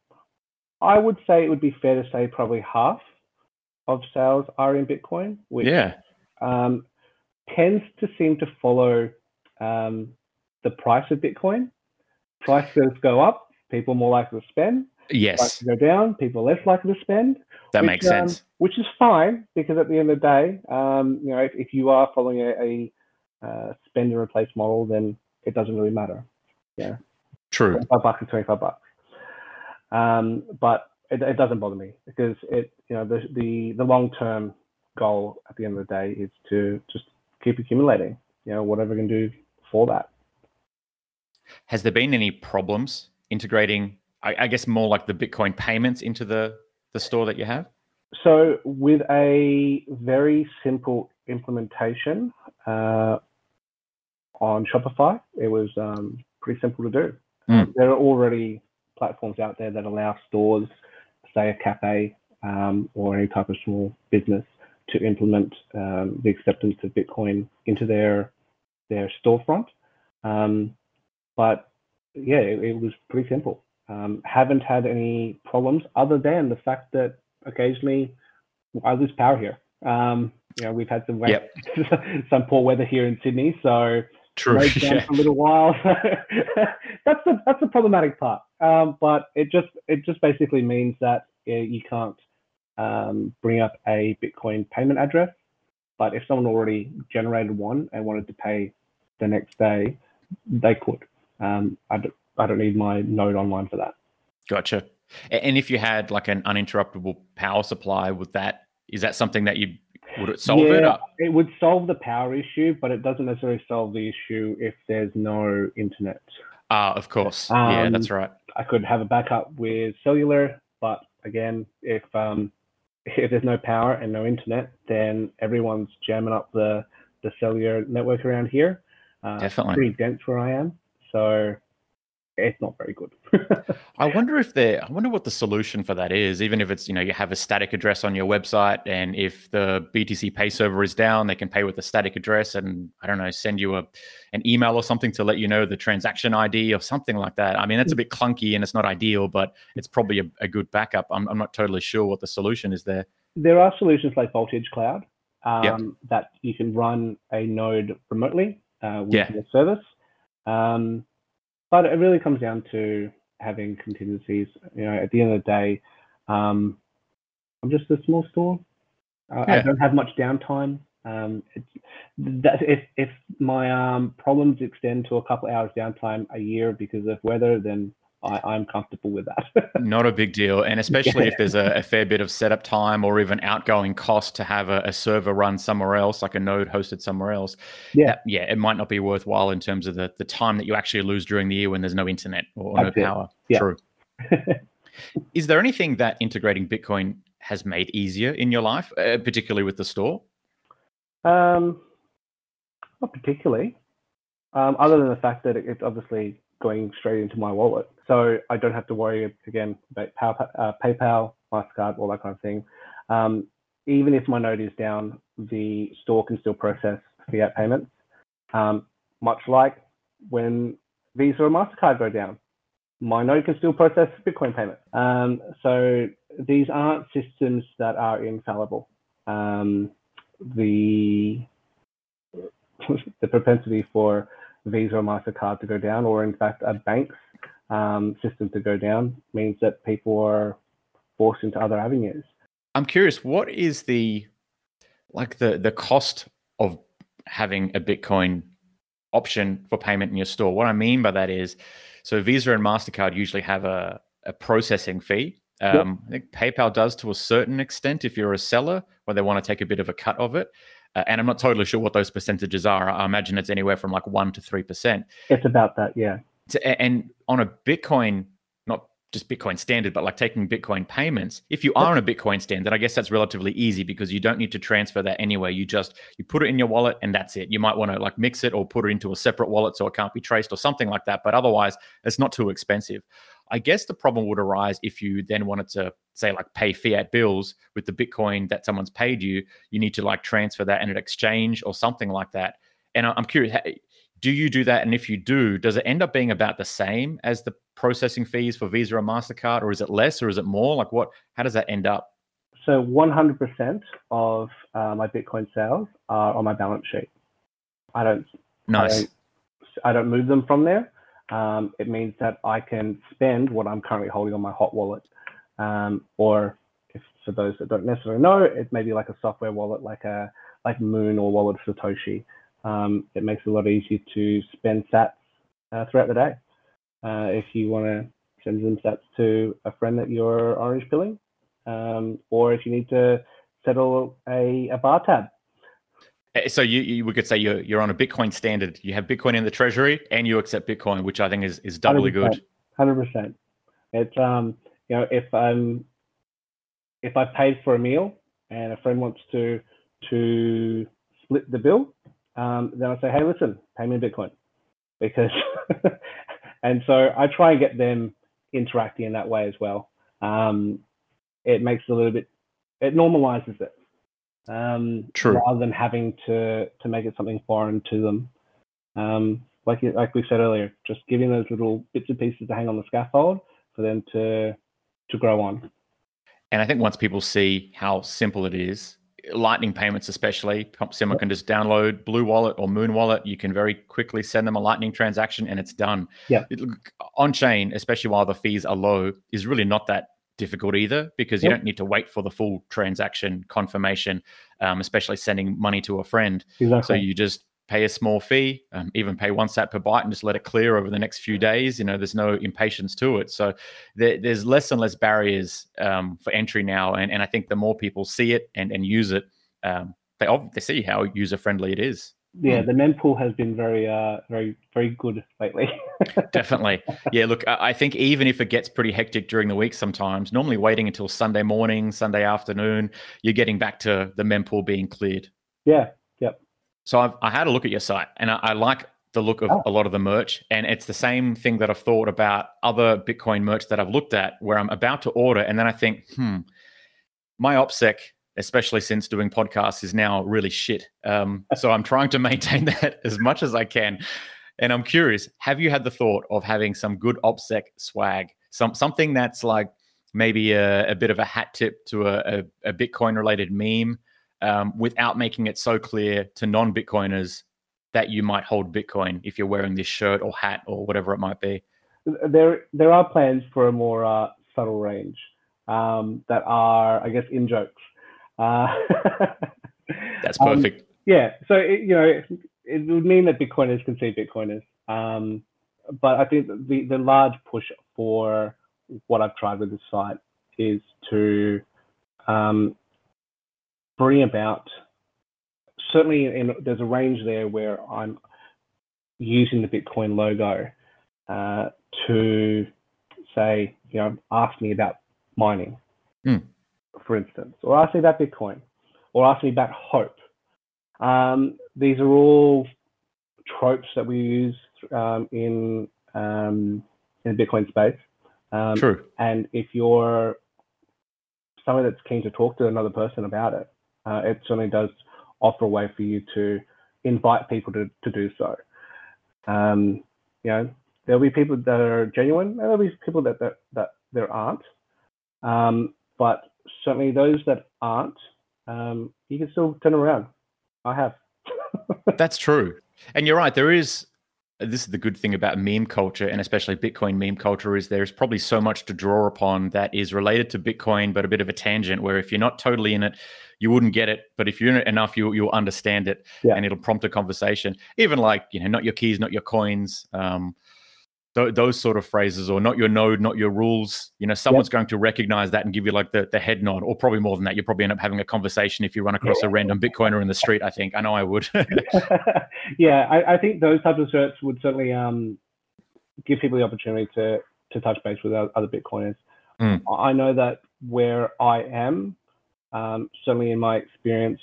I would say it would be fair to say probably half of sales are in Bitcoin, which yeah. um, tends to seem to follow um, the price of Bitcoin. Prices go up, people are more likely to spend. Yes. Prices go down, people are less likely to spend. That which, makes sense. Um, which is fine because at the end of the day, um, you know, if, if you are following a, a uh, spend and replace model, then it doesn't really matter. Yeah. True. twenty-five bucks is twenty-five bucks. Um, but it, it doesn't bother me because it, you know, the the, the long term goal at the end of the day is to just keep accumulating, you know, whatever I can do for that. Has there been any problems integrating, I, I guess, more like the Bitcoin payments into the, the store that you have? So with a very simple implementation uh, on Shopify, it was um, pretty simple to do. Mm. Um, there are already platforms out there that allow stores, say a cafe um, or any type of small business, to implement um, the acceptance of Bitcoin into their their storefront. Um, but yeah, it, it was pretty simple. Um, haven't had any problems other than the fact that occasionally I lose power here. Um, you know, we've had some yep. some poor weather here in Sydney, so true yeah. for a little while. that's the that's the problematic part. Um, but it just it just basically means that yeah, you can't um, bring up a Bitcoin payment address. But if someone already generated one and wanted to pay the next day, they could. Um, I don't I don't need my node online for that. Gotcha. And if you had like an uninterruptible power supply, would that is that something that you would it solve yeah, it? Or? It would solve the power issue, but it doesn't necessarily solve the issue if there's no internet. Ah, of course. Um, yeah, that's right. I could have a backup with cellular, but again, if um, if there's no power and no internet, then everyone's jamming up the the cellular network around here. Uh, Definitely. It's pretty dense where I am, so it's not very good. I wonder if there, I wonder what the solution for that is, even if it's, you know, you have a static address on your website, and if the B T C Pay server is down, they can pay with a static address and, I don't know, send you a an email or something to let you know the transaction I D or something like that. I mean, that's a bit clunky and it's not ideal, but it's probably a, a good backup. I'm, I'm not totally sure what the solution is there. There are solutions like Voltage Cloud um, yep. that you can run a node remotely uh, with yeah. the service. Um, But it really comes down to having contingencies. You know, at the end of the day, um, I'm just a small store. Uh, yeah. I don't have much downtime. Um, it's, that, if if my um, problems extend to a couple hours downtime a year because of weather, then I, I'm comfortable with that. Not a big deal. And especially yeah. if there's a, a fair bit of setup time or even outgoing cost to have a, a server run somewhere else, like a node hosted somewhere else. Yeah. That, yeah, it might not be worthwhile in terms of the, the time that you actually lose during the year when there's no internet or That's no it. power. Yeah. True. Is there anything that integrating Bitcoin has made easier in your life, uh, particularly with the store? Um, not particularly. Um, other than the fact that it, it's obviously going straight into my wallet. So I don't have to worry, again, about power, uh, PayPal, MasterCard, all that kind of thing. Um, even if my node is down, the store can still process fiat payments, um, much like when Visa or MasterCard go down. My node can still process Bitcoin payments. Um, so these aren't systems that are infallible. Um, the, the propensity for Visa or MasterCard to go down, or in fact a bank's um, system to go down, means that people are forced into other avenues. I'm curious, what is the like the the cost of having a Bitcoin option for payment in your store? What I mean by that is, so Visa and MasterCard usually have a, a processing fee. Um, yep. I think PayPal does to a certain extent if you're a seller, where they want to take a bit of a cut of it. Uh, and I'm not totally sure what those percentages are. I imagine it's anywhere from like one to three percent. It's about that, yeah. And on a Bitcoin, not just Bitcoin standard, but like taking Bitcoin payments, if you are on a Bitcoin standard, I guess that's relatively easy because you don't need to transfer that anywhere. You just, you put it in your wallet and that's it. You might want to like mix it or put it into a separate wallet so it can't be traced or something like that. But otherwise, it's not too expensive. I guess the problem would arise if you then wanted to say like pay fiat bills with the Bitcoin that someone's paid you. You need to like transfer that in an exchange or something like that. And I'm curious, do you do that? And if you do, does it end up being about the same as the processing fees for Visa or MasterCard, or is it less or is it more? Like what, how does that end up? So one hundred percent of uh, my Bitcoin sales are on my balance sheet. I don't, nice. I don't, I don't move them from there. Um, it means that I can spend what I'm currently holding on my hot wallet. Um, or if for those that don't necessarily know, it's maybe like a software wallet, like a like Moon or Wallet Satoshi. Um, it makes it a lot easier to spend sats uh, throughout the day. Uh, if you want to send some sats to a friend that you're orange pilling, um, or if you need to settle a, a bar tab. So you, you we could say you're you're on a Bitcoin standard. You have Bitcoin in the treasury and you accept Bitcoin, which I think is is doubly one hundred percent, good. one hundred percent. It's um you know if I'm if I paid for a meal and a friend wants to to split the bill, um, then I say, hey, listen, pay me in Bitcoin, because and so I try and get them interacting in that way as well. Um, it makes it a little bit, it normalizes it. Um, True. Rather than having to to make it something foreign to them. Um, like like we said earlier, just giving those little bits and pieces to hang on the scaffold for them to to grow on. And I think once people see how simple it is, Lightning payments especially, someone can just download Blue Wallet or Moon Wallet. You can very quickly send them a Lightning transaction and it's done. Yeah. On chain, especially while the fees are low, is really not that difficult either, because you Yep. don't need to wait for the full transaction confirmation, um, especially sending money to a friend. Exactly. So you just pay a small fee, um, even pay one sat per byte, and just let it clear over the next few days. You know, there's no impatience to it. So there, there's less and less barriers um, for entry now. And, and I think the more people see it and, and use it, um, they, they see how user-friendly it is. Yeah, Hmm. the mempool has been very, uh, very, very good lately. Definitely. Yeah, look, I I think even if it gets pretty hectic during the week sometimes, normally waiting until Sunday morning, Sunday afternoon, you're getting back to the mempool being cleared. Yeah, yep. So I've, I had a look at your site, and I, I like the look of Oh. a lot of the merch. And it's the same thing that I've thought about other Bitcoin merch that I've looked at, where I'm about to order, and then I think, hmm, my OPSEC, especially since doing podcasts, is now really shit. Um, so I'm trying to maintain that as much as I can. And I'm curious, have you had the thought of having some good OPSEC swag, some something that's like maybe a, a bit of a hat tip to a, a, a Bitcoin-related meme, um, without making it so clear to non-Bitcoiners that you might hold Bitcoin if you're wearing this shirt or hat or whatever it might be? There, there are plans for a more uh, subtle range um, that are, I guess, in jokes. Uh, That's perfect. Um, yeah, so it, you know, it, it would mean that Bitcoiners can see Bitcoiners, um, but I think the the large push for what I've tried with this site is to um, bring about. Certainly, in, there's a range there where I'm using the Bitcoin logo uh, to say, you know, ask me about mining, Mm. for instance, or ask me about Bitcoin, or ask me about hope. Um, these are all tropes that we use um, in um, in the Bitcoin space. Um, True. And if you're someone that's keen to talk to another person about it, uh, it certainly does offer a way for you to invite people to, to do so. Um, you know, there'll be people that are genuine, and there'll be people that that, that there aren't. Um, but certainly those that aren't, um, you can still turn around. I have. That's true. And you're right. There is, this is the good thing about meme culture, and especially Bitcoin meme culture, is there's probably so much to draw upon that is related to Bitcoin, but a bit of a tangent, where if you're not totally in it, you wouldn't get it. But if you're in it enough, you, you'll understand it, Yeah. and it'll prompt a conversation. Even like, you know, not your keys, not your coins, um, th- those sort of phrases, or not your node, not your rules. You know, someone's Yep. going to recognize that and give you like the, the head nod, or probably more than that. You probably end up having a conversation if you run across a random Bitcoiner in the street, I think. I know I would. Yeah, I, I think those types of shirts would certainly um, give people the opportunity to to touch base with other Bitcoiners. Mm. I know that where I am, um, certainly in my experience,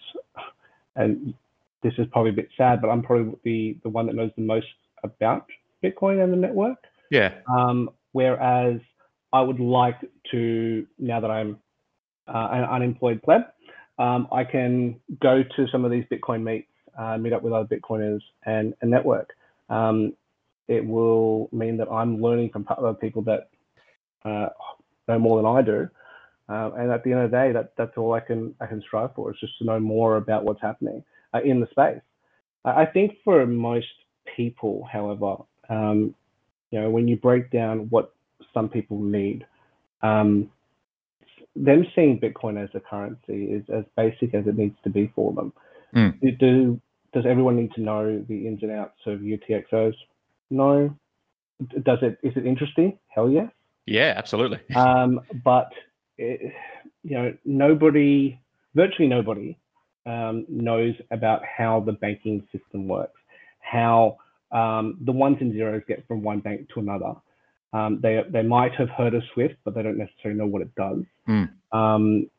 and this is probably a bit sad, but I'm probably the, the one that knows the most about Bitcoin and the network. Yeah. Um, whereas I would like to, now that I'm uh, an unemployed pleb, um, I can go to some of these Bitcoin meets, uh, meet up with other Bitcoiners and, and network. Um, it will mean that I'm learning from other people that uh, know more than I do. Uh, and at the end of the day, that, that's all I can I can strive for, is just to know more about what's happening uh, in the space. I think for most people, however, um, you know, when you break down what some people need, um, them seeing Bitcoin as a currency is as basic as it needs to be for them. Mm. Do, do does everyone need to know the ins and outs of U T X Os? No. Does it? Is it interesting? Hell yes. Yeah, absolutely. Um, but it, you know, nobody virtually nobody um, knows about how the banking system works, how um, the ones and zeros get from one bank to another. Um, they they might have heard of SWIFT, but they don't necessarily know what it does. Mm. Um,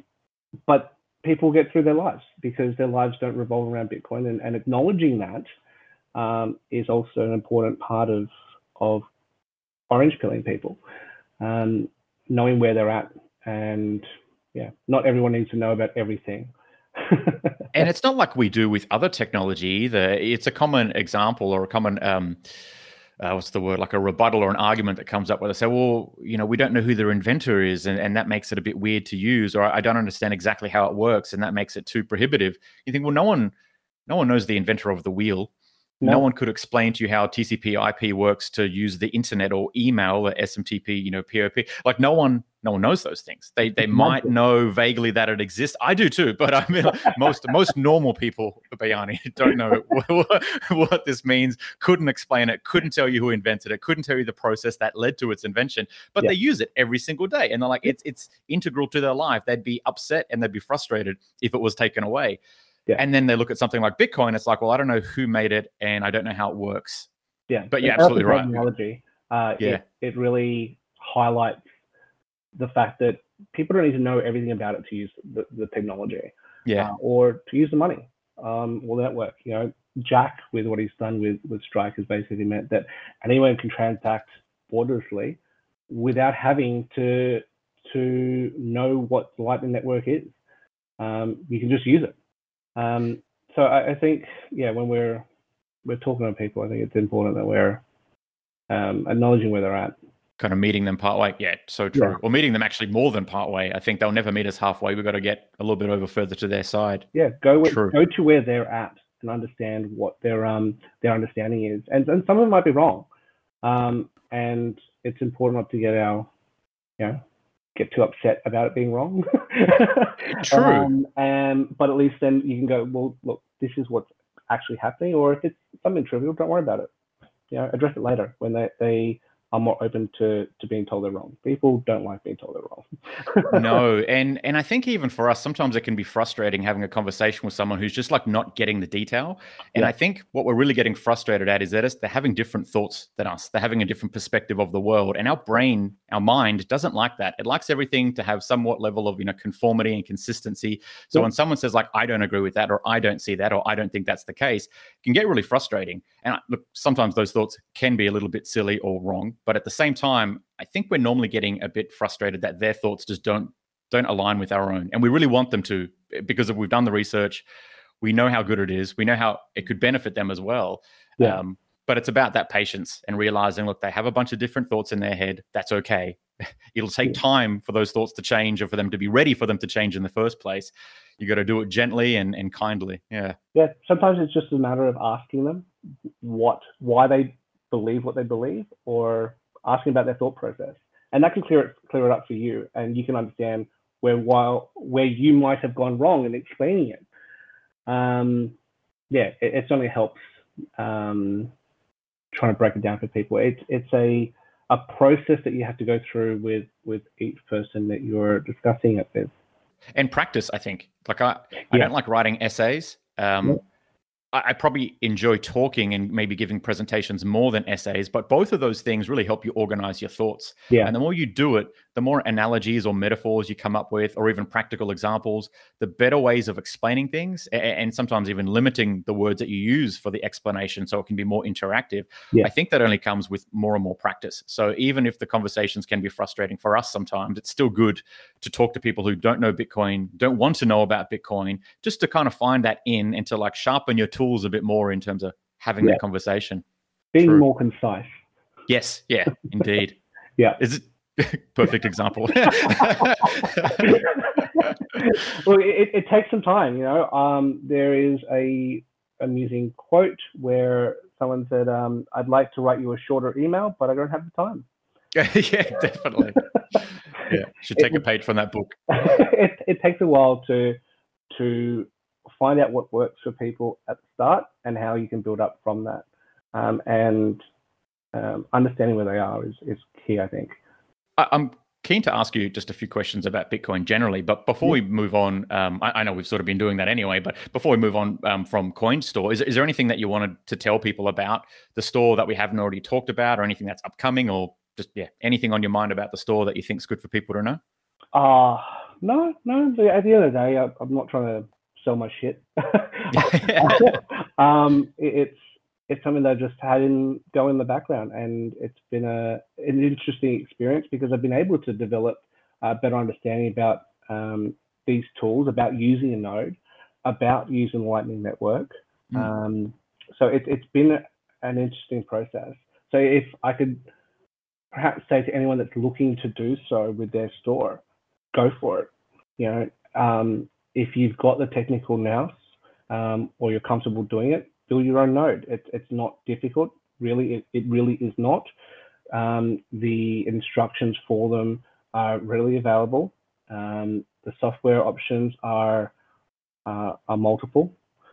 but people get through their lives because their lives don't revolve around Bitcoin, and, and acknowledging that um, is also an important part of of orange pilling people, um, knowing where they're at, and yeah, not everyone needs to know about everything. And it's not like we do with other technology either. It's a common example or a common um, Uh, what's the word, like a rebuttal or an argument that comes up where they say, well, you know, we don't know who their inventor is, and, and that makes it a bit weird to use, or I don't understand exactly how it works, and that makes it too prohibitive. You think, well, no one, no one knows the inventor of the wheel. No. no one could explain to you how T C P I P works to use the internet or email or S M T P, you know, P O P. Like no one, no one knows those things. They they might know vaguely that it exists. I do too, but I mean, most most normal people, Bayani, don't know what, what this means. Couldn't explain it. Couldn't tell you who invented it. Couldn't tell you the process that led to its invention. But yeah. they use it every single day, and they're like, it's it's integral to their life. They'd be upset and they'd be frustrated if it was taken away. Yeah. And then they look at something like Bitcoin. It's like, well, I don't know who made it, and I don't know how it works. Yeah, but you're absolutely right. Technology, uh, yeah, it, it really highlights the fact that people don't need to know everything about it to use the, the technology, yeah, uh, or to use the money. Um, will that work? You know, Jack, with what he's done with with Strike, has basically meant that anyone can transact borderlessly without having to to know what the Lightning Network is. Um, you can just use it. Um, so I, I think, yeah, when we're we're talking to people, I think it's important that we're um, acknowledging where they're at. Kind of meeting them partway. Yeah, so true. Yeah. Or meeting them actually more than partway. I think they'll never meet us halfway. We've got to get a little bit over further to their side. Yeah, go with, go to where they're at and understand what their um their understanding is. And, and some of them might be wrong. Um, and it's important not to get our, you know, get too upset about it being wrong. True. Um, and, but at least then you can go, well, look, this is what's actually happening. Or if it's something trivial, don't worry about it. You know, address it later when they, they are more open to to being told they're wrong. People don't like being told they're wrong. No, and and I think even for us, sometimes it can be frustrating having a conversation with someone who's just like not getting the detail. And yeah. I think what we're really getting frustrated at is that they're having different thoughts than us. They're having a different perspective of the world, and our brain, our mind, doesn't like that. It likes everything to have somewhat level of, you know, conformity and consistency. So yeah. when someone says like, I don't agree with that, or I don't see that, or I don't think that's the case, it can get really frustrating. And look, sometimes those thoughts can be a little bit silly or wrong. But at the same time, I think we're normally getting a bit frustrated that their thoughts just don't don't align with our own. And we really want them to, because if we've done the research, we know how good it is. We know how it could benefit them as well. Yeah. Um, but it's about that patience and realizing, look, they have a bunch of different thoughts in their head. That's okay. It'll take yeah. time for those thoughts to change, or for them to be ready for them to change in the first place. You got to do it gently and, and kindly. Yeah. Yeah. Sometimes it's just a matter of asking them what, why they believe what they believe, or asking about their thought process, and that can clear it clear it up for you, and you can understand where while where you might have gone wrong in explaining it. Um, yeah, it, it certainly helps um, trying to break it down for people. It's it's a a process that you have to go through with with each person that you're discussing it with. And practice, I think. Like I, yeah. I don't like writing essays. Um, yeah. I probably enjoy talking and maybe giving presentations more than essays, but both of those things really help you organize your thoughts. Yeah. And the more you do it, the more analogies or metaphors you come up with, or even practical examples, the better ways of explaining things, and sometimes even limiting the words that you use for the explanation so it can be more interactive. Yeah. I think that only comes with more and more practice. So even if the conversations can be frustrating for us sometimes, it's still good to talk to people who don't know Bitcoin, don't want to know about Bitcoin, just to kind of find that in and to like sharpen your tools a bit more in terms of having yeah. that conversation. Being True. more concise. Yes. Yeah, indeed. yeah. Is it perfect example? Well, it, it takes some time, you know. Um, there is a amusing quote where someone said, um, I'd like to write you a shorter email, but I don't have the time. Yeah, definitely. Yeah, should take it, a page from that book. it, it takes a while to to find out what works for people at the start and how you can build up from that. Um, and um, understanding where they are is, is key, I think. I, I'm keen to ask you just a few questions about Bitcoin generally, but before yeah. we move on, um, I, I know we've sort of been doing that anyway, but before we move on um, from CoinStore, is, is there anything that you wanted to tell people about the store that we haven't already talked about, or anything that's upcoming, or just yeah, anything on your mind about the store that you think is good for people to know? Uh, no, no. At the end of the day, I, I'm not trying to sell my shit. um, it, it's it's something that I just had in go in the background, and it's been a an interesting experience because I've been able to develop a better understanding about um, these tools, about using a node, about using the Lightning Network. Mm. Um, so it, it's been an interesting process. So if I could perhaps say to anyone that's looking to do so with their store, go for it. You know, um, if you've got the technical nous um, or you're comfortable doing it, build your own node. It's it's not difficult, really. It, it really is not. Um, the instructions for them are readily available. Um, the software options are uh, are multiple.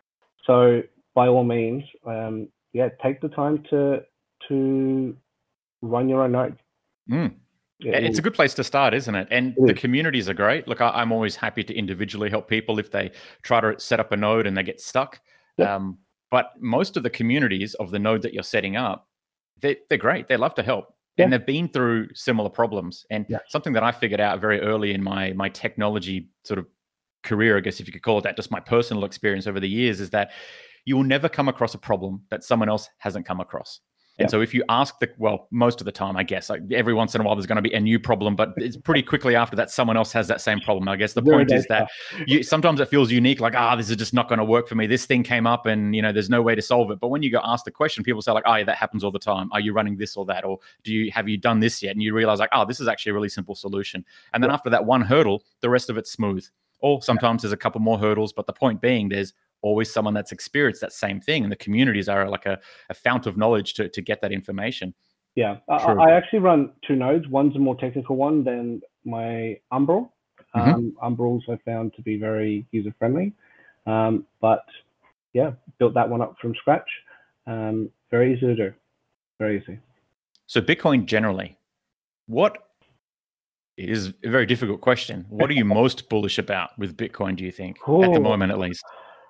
So by all means, um, yeah, take the time to to run your own node. Mm. It's a good place to start, isn't it? And it the is. Communities are great. Look, I, I'm always happy to individually help people if they try to set up a node and they get stuck. Yep. Um, but most of the communities of the node that you're setting up, they, they're great. They love to help. Yeah. And they've been through similar problems. And yeah. something that I figured out very early in my my technology sort of career, I guess if you could call it that, just my personal experience over the years, is that you will never come across a problem that someone else hasn't come across. And yeah. so if you ask the, well, most of the time, I guess, like every once in a while, there's going to be a new problem, but it's pretty quickly after that, someone else has that same problem. I guess the point is that you, sometimes it feels unique, like, ah, oh, this is just not going to work for me. This thing came up and, you know, there's no way to solve it. But when you go ask the question, people say like, oh, yeah, that happens all the time. Are you running this or that? Or do you, have you done this yet? And you realize like, oh, this is actually a really simple solution. And then yeah. after that one hurdle, the rest of it's smooth. Or sometimes yeah. there's a couple more hurdles, but the point being there's always someone that's experienced that same thing, and the communities are like a, a fount of knowledge to, to get that information. Yeah, I, I actually run two nodes. One's a more technical one than my Umbrel. Mm-hmm. Um, Umbrels I found to be very user-friendly, um, but yeah, built that one up from scratch. Um, very easy to do, very easy. So Bitcoin generally, what it is a very difficult question. What are you most bullish about with Bitcoin, do you think, Ooh. at the moment at least?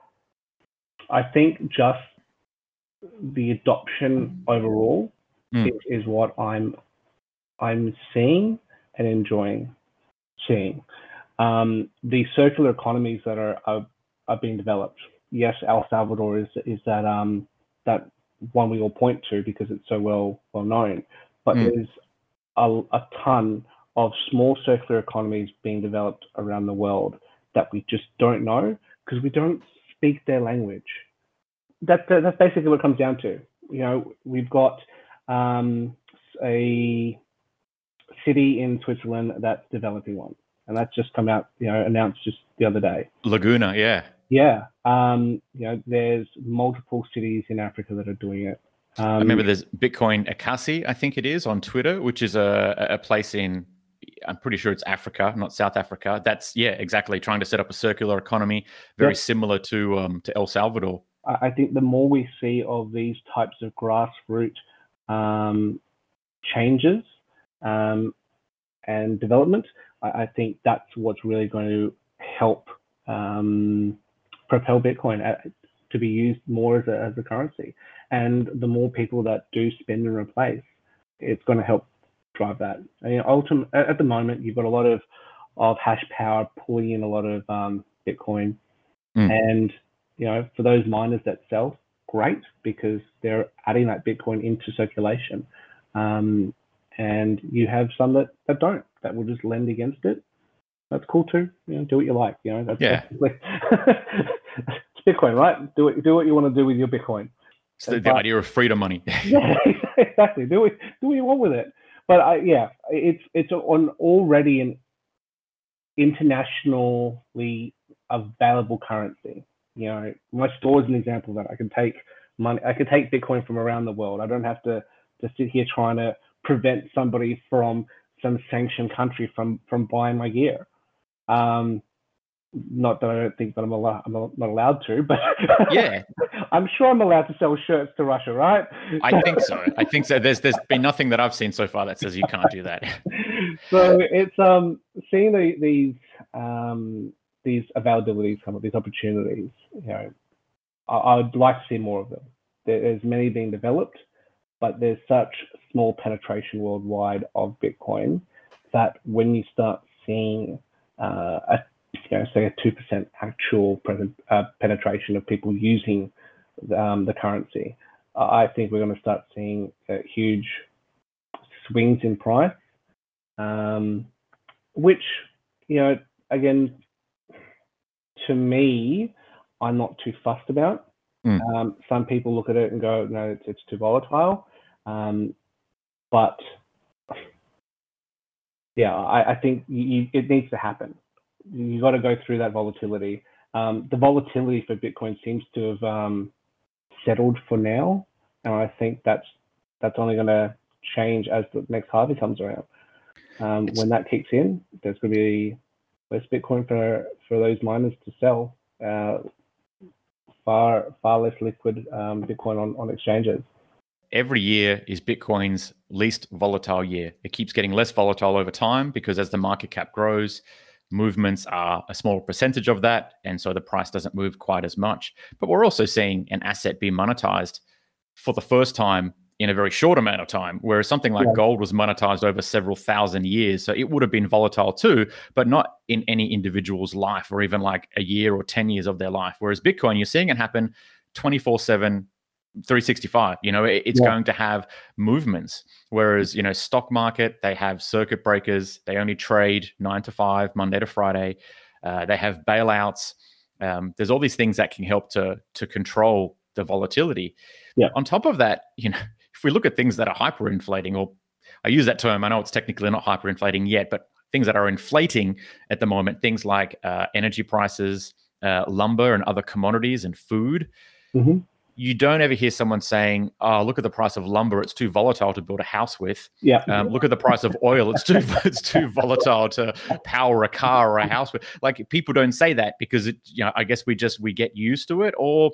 I think just the adoption overall mm. is, is what I'm I'm seeing and enjoying seeing. Um, the circular economies that are, are are being developed. Yes, El Salvador is is that um that one we all point to because it's so well well known. But mm. there's a, a ton of small circular economies being developed around the world that we just don't know because we don't speak their language. That, that that's basically what it comes down to. You know, we've got um, a city in Switzerland that's developing one, and that's just come out. You know, announced just the other day. Laguna, yeah, yeah. Um, you know, there's multiple cities in Africa that are doing it. Um, I remember there's Bitcoin Akasi, I think it is, on Twitter, which is a a place in, I'm pretty sure it's Africa, not South Africa. That's, yeah, exactly, trying to set up a circular economy, very yep. similar to um, to El Salvador. I think the more we see of these types of grassroots um, changes um, and development, I, I think that's what's really going to help um, propel Bitcoin at, to be used more as a, as a currency. And the more people that do spend and replace, it's going to help drive that. I mean, ultimately, at the moment, you've got a lot of, of hash power pulling in a lot of um, Bitcoin. Mm. And, you know, for those miners that sell, great, because they're adding that Bitcoin into circulation. Um, and you have some that, that don't, that will just lend against it. That's cool too. You know, do what you like. You know, that's yeah. It's Bitcoin, right? Do it. Do what you want to do with your Bitcoin. So the, the but, idea of freedom money. Yeah, exactly. Do what do what you want with it. But I, yeah, it's it's on already an internationally available currency. You know, my store is an example of that. I can take money. I could take Bitcoin from around the world. I don't have to to sit here trying to prevent somebody from some sanctioned country from from buying my gear. Um, not that I don't think that I'm, allowed, I'm not allowed to, but yeah, I'm sure I'm allowed to sell shirts to Russia, right? I think so. I think so. There's there's been nothing that I've seen so far that says you can't do that. So it's um seeing the, these um these availabilities come up, these opportunities. You know, I, I would like to see more of them. There, there's many being developed, but there's such small penetration worldwide of Bitcoin that when you start seeing uh, a you know say a two percent actual present, uh, penetration of people using um, the currency, I think we're going to start seeing uh, huge swings in price, um, which, you know, again, to me, I'm not too fussed about. Mm. Um, some people look at it and go, no, it's, it's too volatile. Um, but yeah, I, I think you, it needs to happen. You got to go through that volatility. Um, the volatility for Bitcoin seems to have um, settled for now, and I think that's that's only going to change as the next halving comes around. Um, when that kicks in, there's going to be less Bitcoin for for those miners to sell. Uh, far far less liquid um, Bitcoin on, on exchanges. Every year is Bitcoin's least volatile year. It keeps getting less volatile over time because as the market cap grows, movements are a smaller percentage of that, and so the price doesn't move quite as much. But we're also seeing an asset be monetized for the first time in a very short amount of time, whereas something like Yeah. gold was monetized over several thousand years. So it would have been volatile too, but not in any individual's life or even like a year or ten years of their life. Whereas Bitcoin, you're seeing it happen twenty-four seven, three sixty-five. You know, it, it's Yeah. going to have movements. Whereas, you know, stock market, they have circuit breakers. They only trade nine to five, Monday to Friday. Uh, they have bailouts. Um, there's all these things that can help to to control the volatility. Yeah. On top of that, you know, if we look at things that are hyperinflating, or I use that term, I know it's technically not hyperinflating yet, but things that are inflating at the moment, things like uh, energy prices, uh, lumber and other commodities and food. Mm-hmm. You don't ever hear someone saying, oh, look at the price of lumber. It's too volatile to build a house with. Yeah. Um, look at the price of oil. It's too it's too volatile to power a car or a house with. Like, people don't say that because, it, you know, I guess we just, we get used to it, or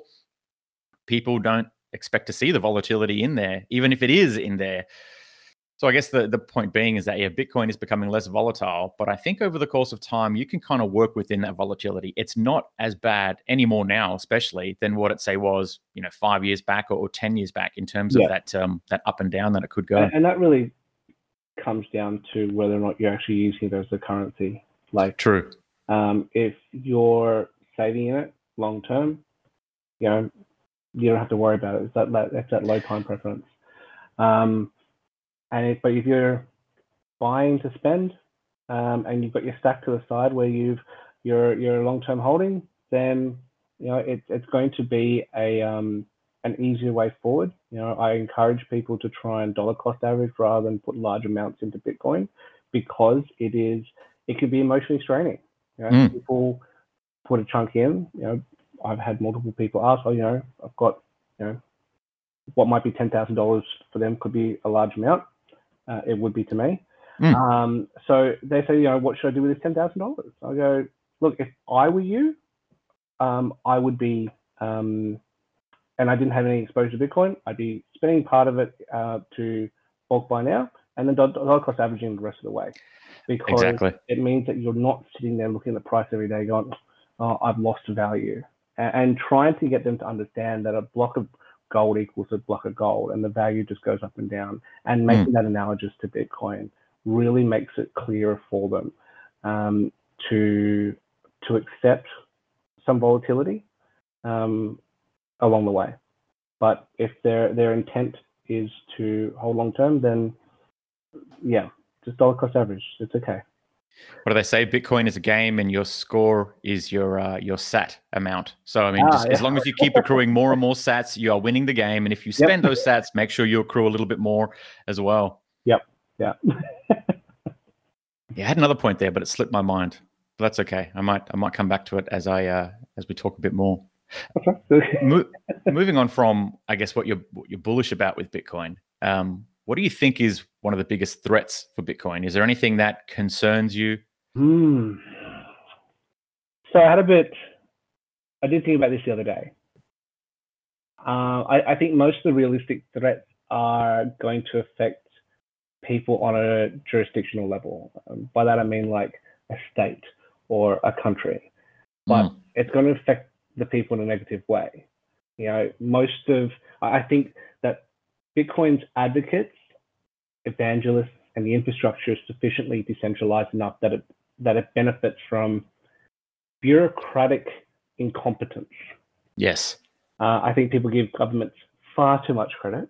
people don't expect to see the volatility in there, even if it is in there. So I guess the, the point being is that, yeah, Bitcoin is becoming less volatile, but I think over the course of time, you can kind of work within that volatility. It's not as bad anymore now, especially than what it say was, you know, five years back or, or ten years back in terms Yeah. of that um, that up and down that it could go. And, and that really comes down to whether or not you're actually using it as a currency. Like, True. Um, if you're saving in it long term, you know, you don't have to worry about it. It's that, that it's that low time preference. Um, and if, but if you're buying to spend, um, and you've got your stack to the side where you've your your long term holding, then you know it's it's going to be a um, an easier way forward. You know, I encourage people to try and dollar cost average rather than put large amounts into Bitcoin, because it is it can be emotionally straining. You know, Mm. people put a chunk in. You know, I've had multiple people ask, oh, you know, I've got, you know, what might be ten thousand dollars for them could be a large amount. Uh, it would be to me. Mm. Um, so they say, you know, what should I do with this ten thousand dollars? I go, look, if I were you, um, I would be, um, and I didn't have any exposure to Bitcoin, I'd be spending part of it uh, to bulk buy now, and then dollar cost averaging the rest of the way. Because Exactly. it means that you're not sitting there looking at the price every day going, oh, I've lost value. And, and trying to get them to understand that a block of gold equals a block of gold, and the value just goes up and down. And making mm. that analogous to Bitcoin really makes it clearer for them um, to to accept some volatility um, along the way. But if their their intent is to hold long term, then yeah, just dollar cost average. It's okay. What do they say? Bitcoin is a game, and your score is your uh, your sat amount. So I mean, Ah, just, yeah. as long as you keep accruing more and more sats, you are winning the game. And if you spend Yep. those sats, make sure you accrue a little bit more as well. Yep. Yeah. Yeah, I had another point there, but it slipped my mind. But that's okay. I might I might come back to it as I uh, as we talk a bit more. Okay. Mo- moving on from, I guess, what you're what you're bullish about with Bitcoin. Um, what do you think is one of the biggest threats for Bitcoin? Is there anything that concerns you? Hmm. So I had a bit, I did think about this the other day. Uh, I, I think most of the realistic threats are going to affect people on a jurisdictional level. Um, by that I mean like a state or a country, but mm. it's going to affect the people in a negative way. You know, most of, I think that Bitcoin's advocates, evangelists, and the infrastructure is sufficiently decentralized enough that it that it benefits from bureaucratic incompetence. Yes. Uh, I think people give governments far too much credit.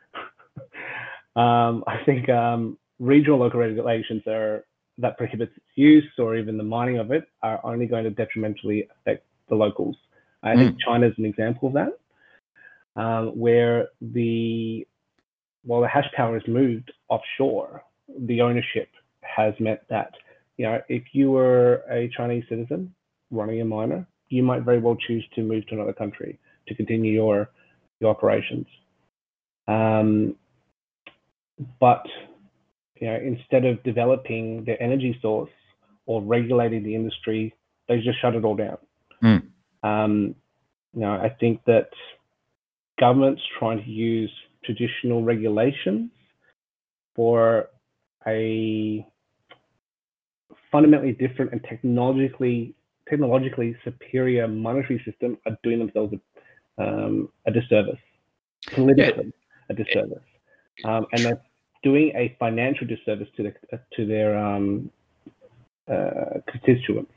um, I think um, regional local regulations are that prohibits its use or even the mining of it are only going to detrimentally affect the locals. I mm. think China is an example of that, um, where the while the hash power is moved offshore, the ownership has meant that, you know, if you were a Chinese citizen running a miner, you might very well choose to move to another country to continue your your operations. Um, but you know, instead of developing their energy source or regulating the industry, they just shut it all down. Mm. Um, you know, I think that governments trying to use traditional regulations for a fundamentally different and technologically technologically superior monetary system are doing themselves a, um, a disservice, politically yeah. a disservice, um, and they're doing a financial disservice to the to their um, uh, constituents.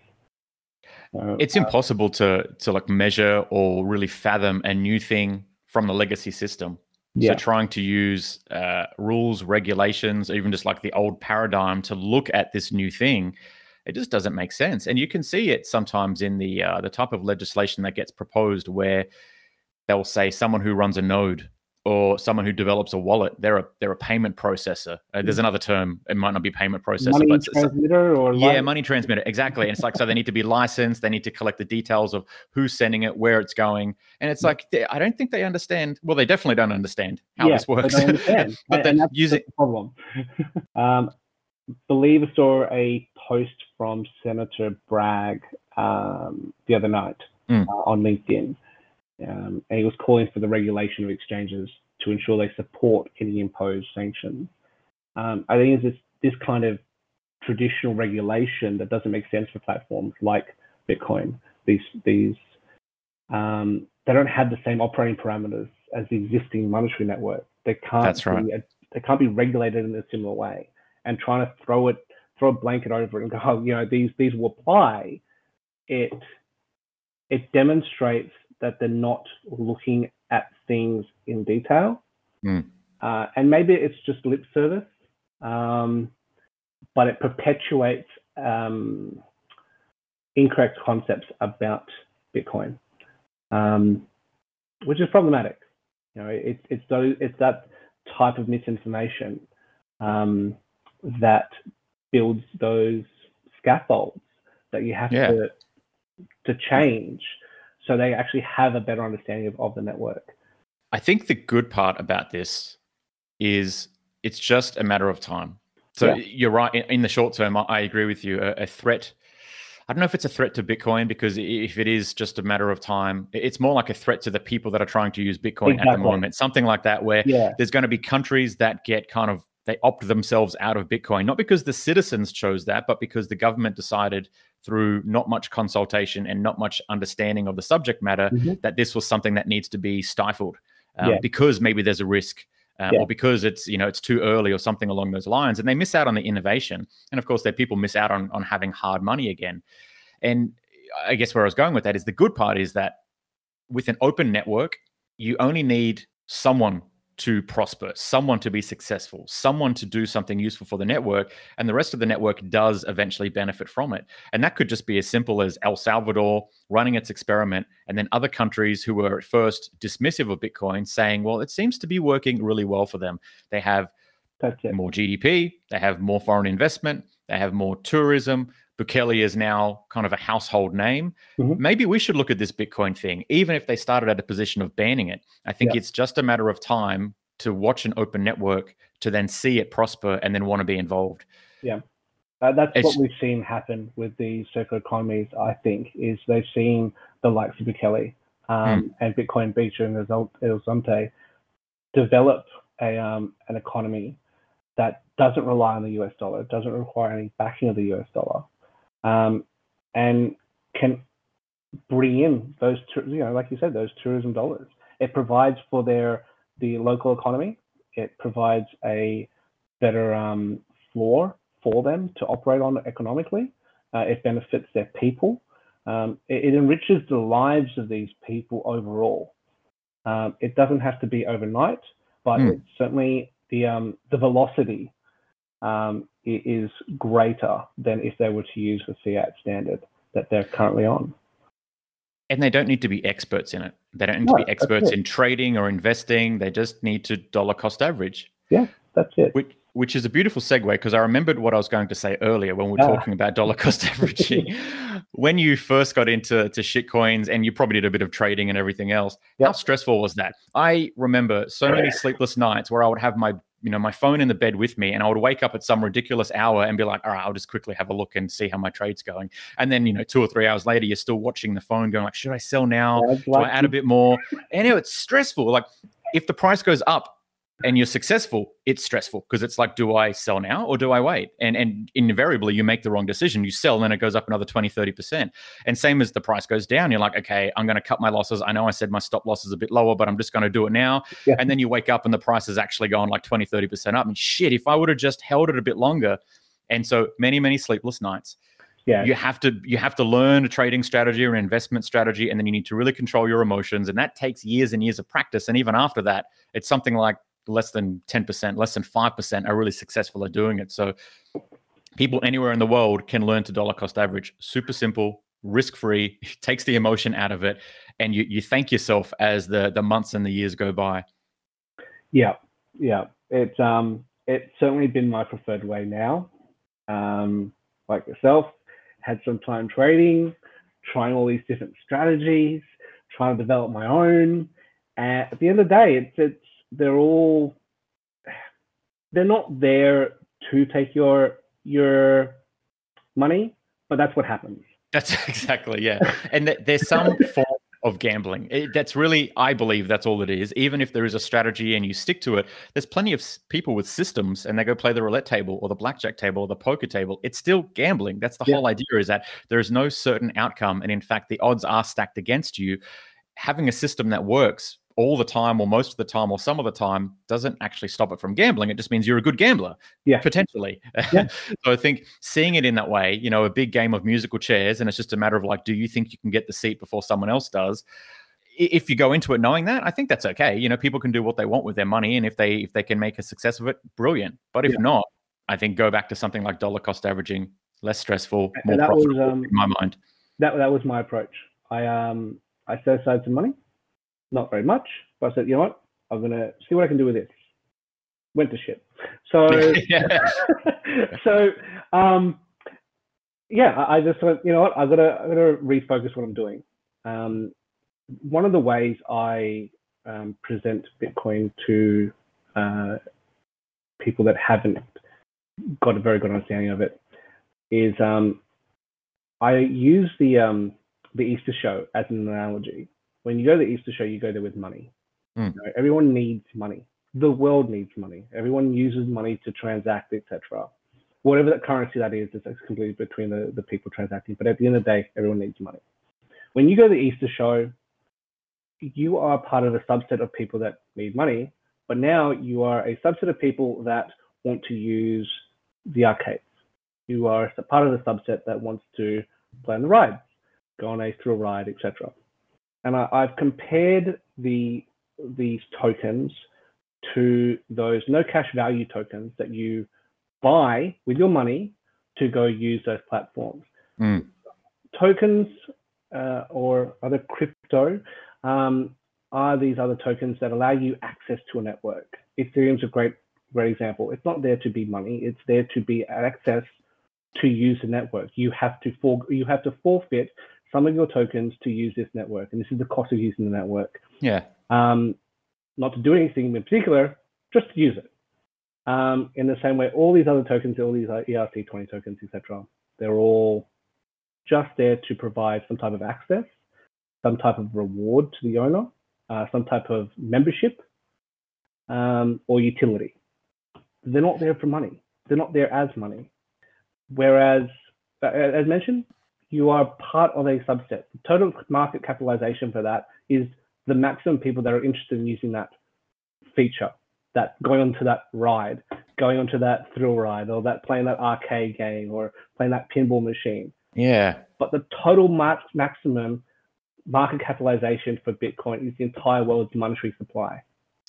Uh, it's impossible to to like measure or really fathom a new thing from the legacy system. Yeah. So trying to use uh, rules, regulations, even just like the old paradigm to look at this new thing, it just doesn't make sense. And you can see it sometimes in the uh, the type of legislation that gets proposed where they'll say someone who runs a node or someone who develops a wallet, they're a they're a payment processor. Uh, there's another term. It might not be payment processor, money but transmitter or yeah, money transmitter. Exactly. And it's like, so they need to be licensed. They need to collect the details of who's sending it, where it's going. And it's like, they, I don't think they understand. Well, they definitely don't understand how yeah, this works. They don't understand. but and then that's use it. The problem. um, believe I saw a post from Senator Bragg um, the other night mm. uh, on LinkedIn. Um, and he was calling for the regulation of exchanges to ensure they support any imposed sanctions. Um, I think it's this, this kind of traditional regulation that doesn't make sense for platforms like Bitcoin. These these um, they don't have the same operating parameters as the existing monetary network. They can't. That's right. Be, they can't be regulated in a similar way. And trying to throw it, throw a blanket over it and go, oh, you know, these these will apply. It it demonstrates that they're not looking at things in detail. Mm. Uh, and maybe it's just lip service, um, but it perpetuates um, incorrect concepts about Bitcoin, um, which is problematic. You know, it, it's those, it's that type of misinformation um, that builds those scaffolds that you have yeah. to to change so they actually have a better understanding of, of the network. I think the good part about this is it's just a matter of time. So yeah. you're right. In, in the short term, I, I agree with you. A, a threat, I don't know if it's a threat to Bitcoin, because if it is just a matter of time, it's more like a threat to the people that are trying to use Bitcoin exactly. at the moment. Something like that, where yeah. there's going to be countries that get kind of, they opt themselves out of Bitcoin, not because the citizens chose that, but because the government decided through not much consultation and not much understanding of the subject matter mm-hmm. that this was something that needs to be stifled um, yeah. because maybe there's a risk uh, yeah. or because it's, you know, it's too early or something along those lines. And they miss out on the innovation. And of course, their people miss out on, on having hard money again. And I guess where I was going with that is the good part is that with an open network, you only need someone to prosper, someone to be successful, someone to do something useful for the network, and the rest of the network does eventually benefit from it. And that could just be as simple as El Salvador running its experiment, and then other countries who were at first dismissive of Bitcoin saying, well, it seems to be working really well for them. They have more G D P, they have more foreign investment, they have more tourism. Bukele is now kind of a household name. Mm-hmm. Maybe we should look at this Bitcoin thing, even if they started at a position of banning it. I think yeah. it's just a matter of time to watch an open network, to then see it prosper and then want to be involved. Yeah, uh, that's it's, what we've seen happen with the circular economies, I think, is they've seen the likes of Bukele um, mm. and Bitcoin Beach and El Zonte develop a um, an economy that doesn't rely on the U S dollar, doesn't require any backing of the U S dollar, um, and can bring in those, you know, like you said, those tourism dollars. It provides for their the local economy. It provides a better um, floor for them to operate on economically. Uh, it benefits their people. Um, it, it enriches the lives of these people overall. Um, it doesn't have to be overnight, but mm. it's certainly the um, the velocity um, is greater than if they were to use the fiat standard that they're currently on. And they don't need to be experts in it. They don't need no, to be experts in trading or investing. They just need to dollar cost average. Yeah, that's it. Which, which is a beautiful segue, because I remembered what I was going to say earlier when we were ah. talking about dollar cost averaging. When you first got into to shitcoins, and you probably did a bit of trading and everything else, yep. how stressful was that? I remember so many sleepless nights where I would have my you know, my phone in the bed with me, and I would wake up at some ridiculous hour and be like, all right, I'll just quickly have a look and see how my trade's going. And then, you know, two or three hours later, you're still watching the phone going like, should I sell now? Do I add a bit more? And you know, it's stressful. Like if the price goes up and you're successful, it's stressful, because it's like, do I sell now or do I wait? And and invariably you make the wrong decision. You sell and then it goes up another twenty, thirty percent. And same as the price goes down, you're like, okay, I'm going to cut my losses. I know I said my stop loss is a bit lower, but I'm just going to do it now. Yeah. And then you wake up and the price is actually going like twenty, thirty percent up. And shit, if I would have just held it a bit longer. And so many, many sleepless nights. Yeah. You have to you have to learn a trading strategy or an investment strategy, and then you need to really control your emotions. And that takes years and years of practice. And even after that, it's something like less than ten percent, less than five percent are really successful at doing it. So people anywhere in the world can learn to dollar cost average. Super simple, risk-free, takes the emotion out of it. And you, you thank yourself as the, the months and the years go by. Yeah, yeah. It's, um, it's certainly been my preferred way now. Um, like yourself, had some time trading, trying all these different strategies, trying to develop my own. And at the end of the day, it's, it's, they're all, they're not there to take your your money, but that's what happens. That's exactly, yeah. And th- there's some form of gambling. It, that's really, I believe that's all it is. Even if there is a strategy and you stick to it, there's plenty of s- people with systems and they go play the roulette table or the blackjack table or the poker table. It's still gambling. That's the yeah. whole idea, is that there is no certain outcome. And in fact, the odds are stacked against you. Having a system that works all the time or most of the time or some of the time doesn't actually stop it from gambling. It just means you're a good gambler, yeah, potentially. Yeah. So I think seeing it in that way, you know, a big game of musical chairs, and it's just a matter of like, do you think you can get the seat before someone else does? If you go into it knowing that, I think that's okay. You know, people can do what they want with their money, and if they if they can make a success of it, brilliant. But if yeah. not, I think go back to something like dollar cost averaging, less stressful, more profitable was, um, in my mind. That that was my approach. I um I set aside some money. Not very much, but I said, you know what? I'm going to see what I can do with this. Went to shit. So, so, um, yeah, I, I just went, you know what? I've got to, I've got to refocus what I'm doing. Um, one of the ways I um, present Bitcoin to uh, people that haven't got a very good understanding of it is um, I use the um, the Easter show as an analogy. When you go to the Easter show, you go there with money. Mm. You know, everyone needs money. The world needs money. Everyone uses money to transact, et cetera. Whatever that currency that is, it's completely between the, the people transacting. But at the end of the day, everyone needs money. When you go to the Easter show, you are part of a subset of people that need money. But now you are a subset of people that want to use the arcades. You are a part of the subset that wants to play on the rides, go on a thrill ride, et cetera. And I, I've compared the these tokens to those no cash value tokens that you buy with your money to go use those platforms. Mm. Tokens uh, or other crypto um, are these other tokens that allow you access to a network. Ethereum's a great, great example. It's not there to be money. It's there to be access to use the network. You have to for, you have to forfeit some of your tokens to use this network, and this is the cost of using the network. Yeah. Um, not to do anything in particular, just to use it. Um, in the same way, all these other tokens, all these E R C twenty tokens, et cetera, they're all just there to provide some type of access, some type of reward to the owner, uh, some type of membership, um, or utility. they're not there for money. They're not there as money. Whereas, as mentioned, you are part of a subset. The total market capitalization for that is the maximum people that are interested in using that feature, that going onto that ride, going onto that thrill ride, or that playing that arcade game, or playing that pinball machine. Yeah. But the total max maximum market capitalization for Bitcoin is the entire world's monetary supply.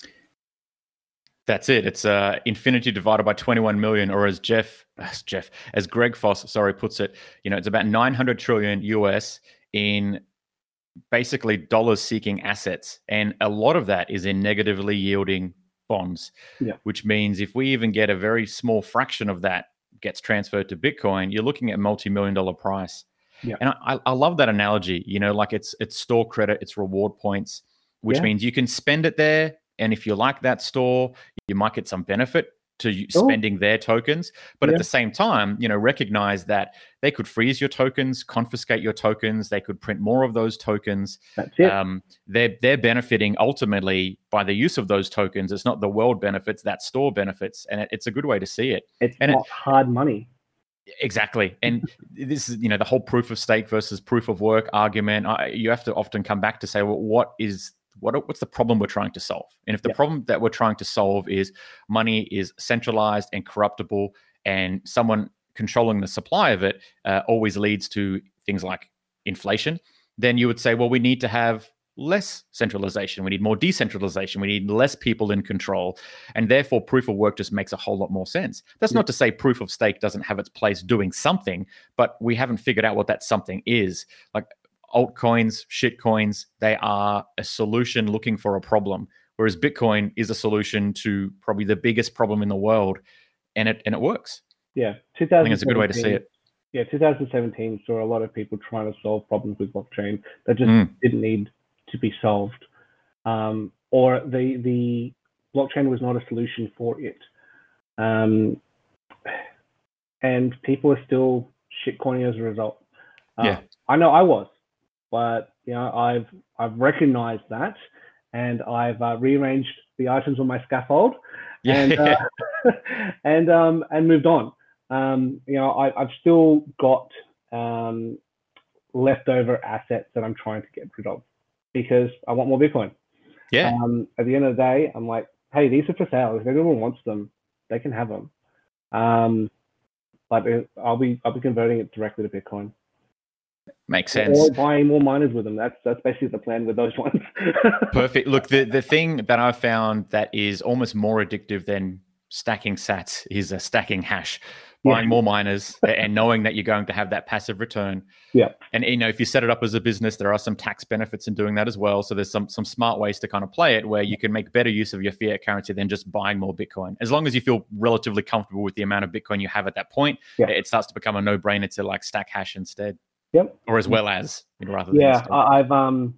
That's it. It's uh, infinity divided by twenty-one million, or as Jeff, as Jeff, as Greg Foss, sorry, puts it, you know, it's about nine hundred trillion U S in basically dollars seeking assets. And a lot of that is in negatively yielding bonds, yeah. which means if we even get a very small fraction of that gets transferred to Bitcoin, you're looking at a multi-million dollar price. Yeah. And I, I love that analogy, you know, like it's, it's store credit, it's reward points, which yeah. means you can spend it there. And if you like that store, you might get some benefit to spending oh. their tokens. But yeah. at the same time, you know, recognize that they could freeze your tokens, confiscate your tokens. They could print more of those tokens. That's it. Um, they're, they're benefiting ultimately by the use of those tokens. It's not the world benefits, that store benefits. And it, it's a good way to see it. It's and not it, hard money. Exactly. And this is, you know, the whole proof of stake versus proof of work argument. I, you have to often come back to say, well, what is What, what's the problem we're trying to solve? And if the yeah. problem that we're trying to solve is money is centralized and corruptible, and someone controlling the supply of it uh, always leads to things like inflation, then you would say, well, we need to have less centralization. We need more decentralization. We need less people in control. And therefore, proof of work just makes a whole lot more sense. That's yeah. not to say proof of stake doesn't have its place doing something, but we haven't figured out what that something is. Like, altcoins, shitcoins, they are a solution looking for a problem, whereas Bitcoin is a solution to probably the biggest problem in the world, and it and it works. Yeah, I think it's a good way to see it. Yeah, two thousand seventeen saw a lot of people trying to solve problems with blockchain that just mm. didn't need to be solved, um, or the the blockchain was not a solution for it, um, and people are still shitcoining as a result. Uh, yeah, I know I was. But you know, I've I've recognized that, and I've uh, rearranged the items on my scaffold, yeah. and uh, and um and moved on. Um, you know, I, I've still got um, leftover assets that I'm trying to get rid of because I want more Bitcoin. Yeah. Um, at the end of the day, I'm like, hey, these are for sale. If anyone wants them, they can have them. Um, but I'll be I'll be converting it directly to Bitcoin. Makes sense. Or buying more miners with them. That's that's basically the plan with those ones. Perfect. Look, the, the thing that I've found that is almost more addictive than stacking sats is a stacking hash. Buying yeah. more miners and knowing that you're going to have that passive return. Yeah. And you know, if you set it up as a business, there are some tax benefits in doing that as well. So there's some some smart ways to kind of play it where you can make better use of your fiat currency than just buying more Bitcoin. As long as you feel relatively comfortable with the amount of Bitcoin you have at that point, yeah. it starts to become a no-brainer to like stack hash instead. Yep. Or as well as, you know, rather than yeah, I've um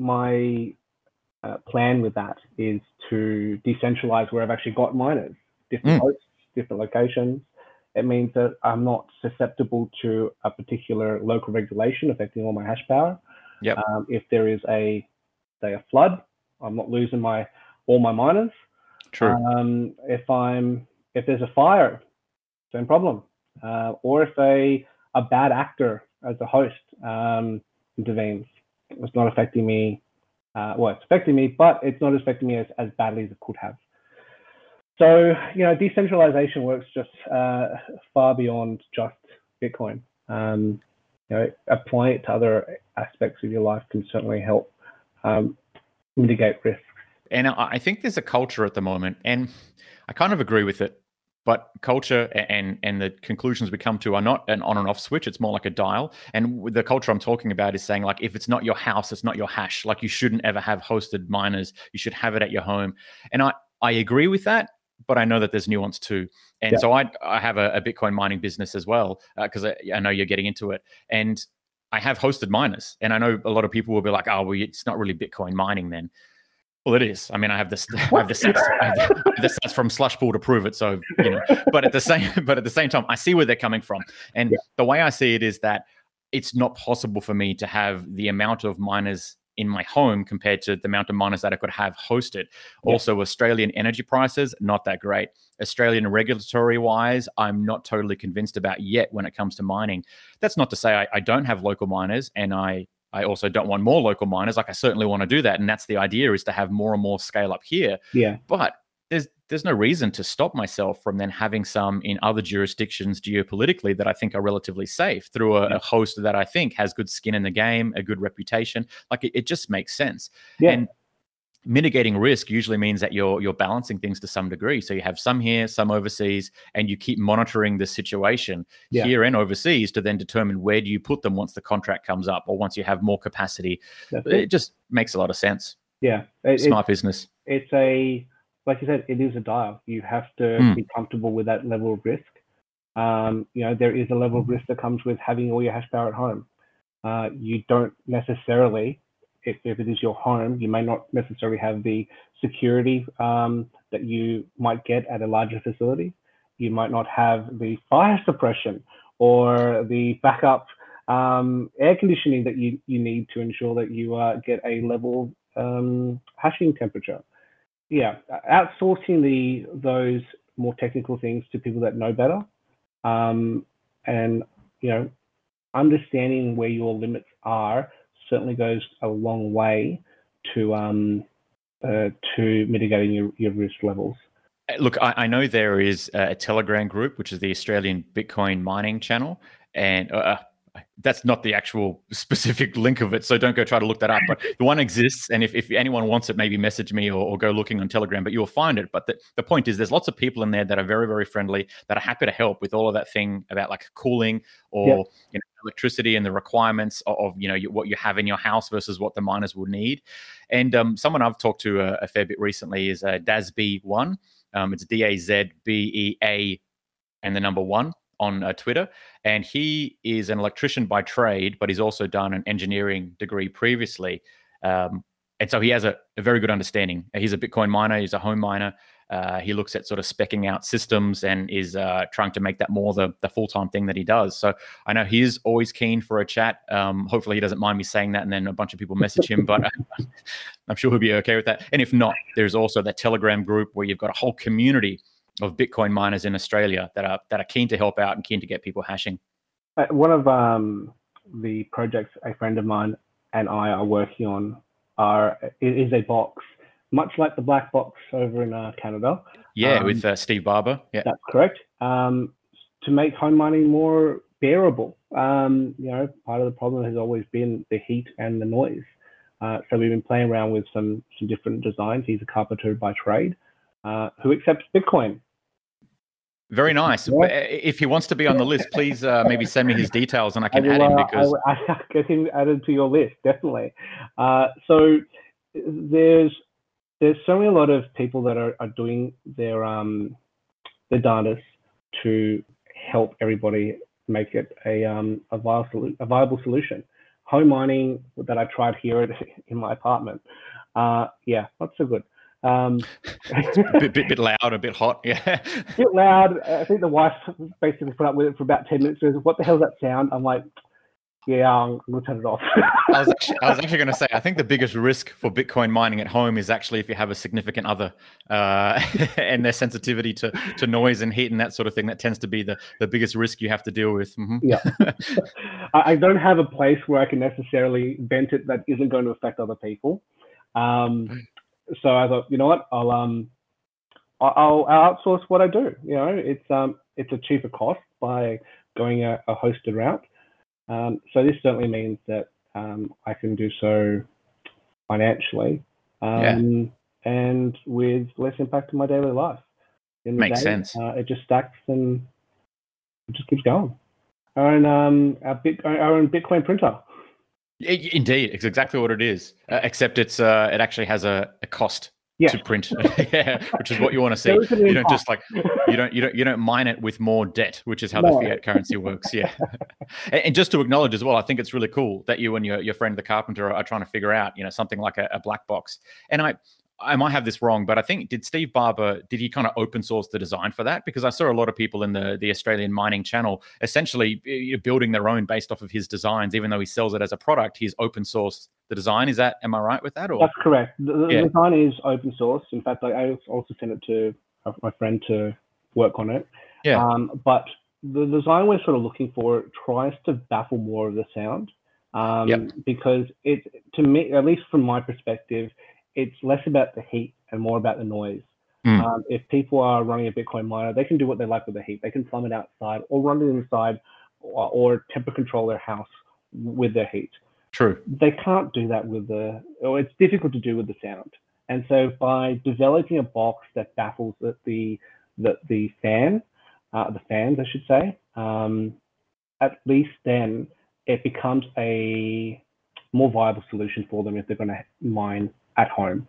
my uh, plan with that is to decentralize where I've actually got miners, different mm. hosts, different locations. It means that I'm not susceptible to a particular local regulation affecting all my hash power. Yep. Um, if there is a say a flood, I'm not losing my all my miners. True. Um, if I'm if there's a fire, same problem. Uh, or if a a bad actor as a host um, intervenes, it's not affecting me. Uh, well, it's affecting me, but it's not affecting me as, as badly as it could have. So, you know, decentralization works just uh, far beyond just Bitcoin. Um, you know, applying it to other aspects of your life can certainly help um, mitigate risk. And I think there's a culture at the moment, and I kind of agree with it. But culture and and the conclusions we come to are not an on and off switch. It's more like a dial. And the culture I'm talking about is saying, like, if it's not your house, it's not your hash. Like, you shouldn't ever have hosted miners. You should have it at your home. And I, I agree with that, but I know that there's nuance too. And yeah. so I I have a, a Bitcoin mining business as well, because uh, I, I know you're getting into it. And I have hosted miners. And I know a lot of people will be like, oh, well, it's not really Bitcoin mining then. Well, it is. I mean, I have this. I have the stats, I have the, the stats from Slushpool to prove it. So, you know, but at the same, but at the same time, I see where they're coming from. And yeah. the way I see it is that it's not possible for me to have the amount of miners in my home compared to the amount of miners that I could have hosted. Yeah. Also, Australian energy prices, not that great. Australian regulatory wise, I'm not totally convinced about yet when it comes to mining. That's not to say I, I don't have local miners, and I I also don't want more local miners. Like I certainly want to do that. And that's the idea, is to have more and more scale up here. Yeah. But there's there's no reason to stop myself from then having some in other jurisdictions geopolitically that I think are relatively safe through a, yeah. a host that I think has good skin in the game, a good reputation. Like it, it just makes sense. Yeah. And mitigating risk usually means that you're you're balancing things to some degree. So you have some here, some overseas, and you keep monitoring the situation yeah. here and overseas to then determine where do you put them once the contract comes up or once you have more capacity. It. it just makes a lot of sense. Yeah. It, Smart business. It's a, like you said, it is a dial. You have to mm. be comfortable with that level of risk. Um, you know, there is a level of risk that comes with having all your hash power at home. Uh, you don't necessarily, If, if it is your home, you may not necessarily have the security um, that you might get at a larger facility. You might not have the fire suppression or the backup um, air conditioning that you, you need to ensure that you uh, get a level um, hashing temperature. Yeah, outsourcing the those more technical things to people that know better, um, and you know, understanding where your limits are certainly goes a long way to um, uh, to mitigating your, your risk levels. Look, I, I know there is a Telegram group, which is the Australian Bitcoin mining channel, and uh, that's not the actual specific link of it, so don't go try to look that up. But the one exists, and if, if anyone wants it, maybe message me or, or go looking on Telegram, but you'll find it. But the, the point is there's lots of people in there that are very, very friendly, that are happy to help with all of that thing about like cooling or yep. you know, electricity and the requirements of, of you know you, what you have in your house versus what the miners will need. And um, someone I've talked to a, a fair bit recently is uh, Dazbee one. Um, it's D A Z B E A and the number one on uh, Twitter. And he is an electrician by trade, but he's also done an engineering degree previously. Um, and so he has a, a very good understanding. He's a Bitcoin miner. He's a home miner. Uh, he looks at sort of speccing out systems and is uh, trying to make that more the, the full-time thing that he does. So I know he's always keen for a chat. Um, hopefully he doesn't mind me saying that and then a bunch of people message him, but I'm sure he'll be okay with that. And if not, there's also that Telegram group where you've got a whole community of Bitcoin miners in Australia that are that are keen to help out and keen to get people hashing. Uh, one of um, the projects a friend of mine and I are working on are is a box, much like the black box over in uh, Canada. Yeah, um, with uh, Steve Barber. Yeah, that's correct. Um, to make home mining more bearable. Um, you know, part of the problem has always been the heat and the noise. Uh, so we've been playing around with some some different designs. He's a carpenter by trade, uh, who accepts Bitcoin. Very nice. Yeah. If he wants to be on the list, please uh, maybe send me his details and I can I will, add him because uh, I, I get him added to your list, definitely. Uh, so there's there's certainly a lot of people that are, are doing their um their data to help everybody make it a um a viable a viable solution. Home mining that I tried here at, in my apartment, uh, yeah, not so good. Um, it's a bit, bit, bit loud, a bit hot, yeah. A bit loud. I think the wife basically put up with it for about ten minutes. She goes, "What the hell does that sound?" I'm like, "Yeah, I'm gonna turn it off." I was actually, I was actually going to say, I think the biggest risk for Bitcoin mining at home is actually if you have a significant other uh, and their sensitivity to to noise and heat and that sort of thing. That tends to be the the biggest risk you have to deal with. Mm-hmm. Yeah, I don't have a place where I can necessarily vent it that isn't going to affect other people. Um, So I thought, you know what, I'll um, I'll, I'll outsource what I do. You know, it's um, it's a cheaper cost by going a, a hosted route. Um, so this certainly means that um, I can do so financially, um, yeah. and with less impact on my daily life. In the Makes day, sense. Uh, it just stacks and it just keeps going. Our own um, our, bit, our own Bitcoin printer. Indeed, it's exactly what it is. Uh, except it's uh, it actually has a, a cost yeah. to print, yeah, which is what you want to see. You don't just like you don't you don't you don't mine it with more debt, which is how no. the fiat currency works. Yeah, and, and just to acknowledge as well, I think it's really cool that you and your your friend the carpenter are, are trying to figure out, you know, something like a, a black box. And I I might have this wrong, but I think, did Steve Barber, did he kind of open source the design for that? Because I saw a lot of people in the, the Australian mining channel essentially building their own based off of his designs. Even though he sells it as a product, he's open sourced the design. Is that, am I right with that? Or? That's correct. The, the yeah. design is open source. In fact, I, I also sent it to my friend to work on it. Yeah. Um, but the design we're sort of looking for tries to baffle more of the sound. Um, yep. Because it, to me, at least from my perspective, it's less about the heat and more about the noise. Mm. Um, if people are running a Bitcoin miner, they can do what they like with the heat. They can plumb it outside or run it inside or, or temper control their house with their heat. True. They can't do that with the, or it's difficult to do with the sound. And so by developing a box that baffles the, the, the, the fan, uh, the fans, I should say, um, at least then it becomes a more viable solution for them if they're going to mine at home.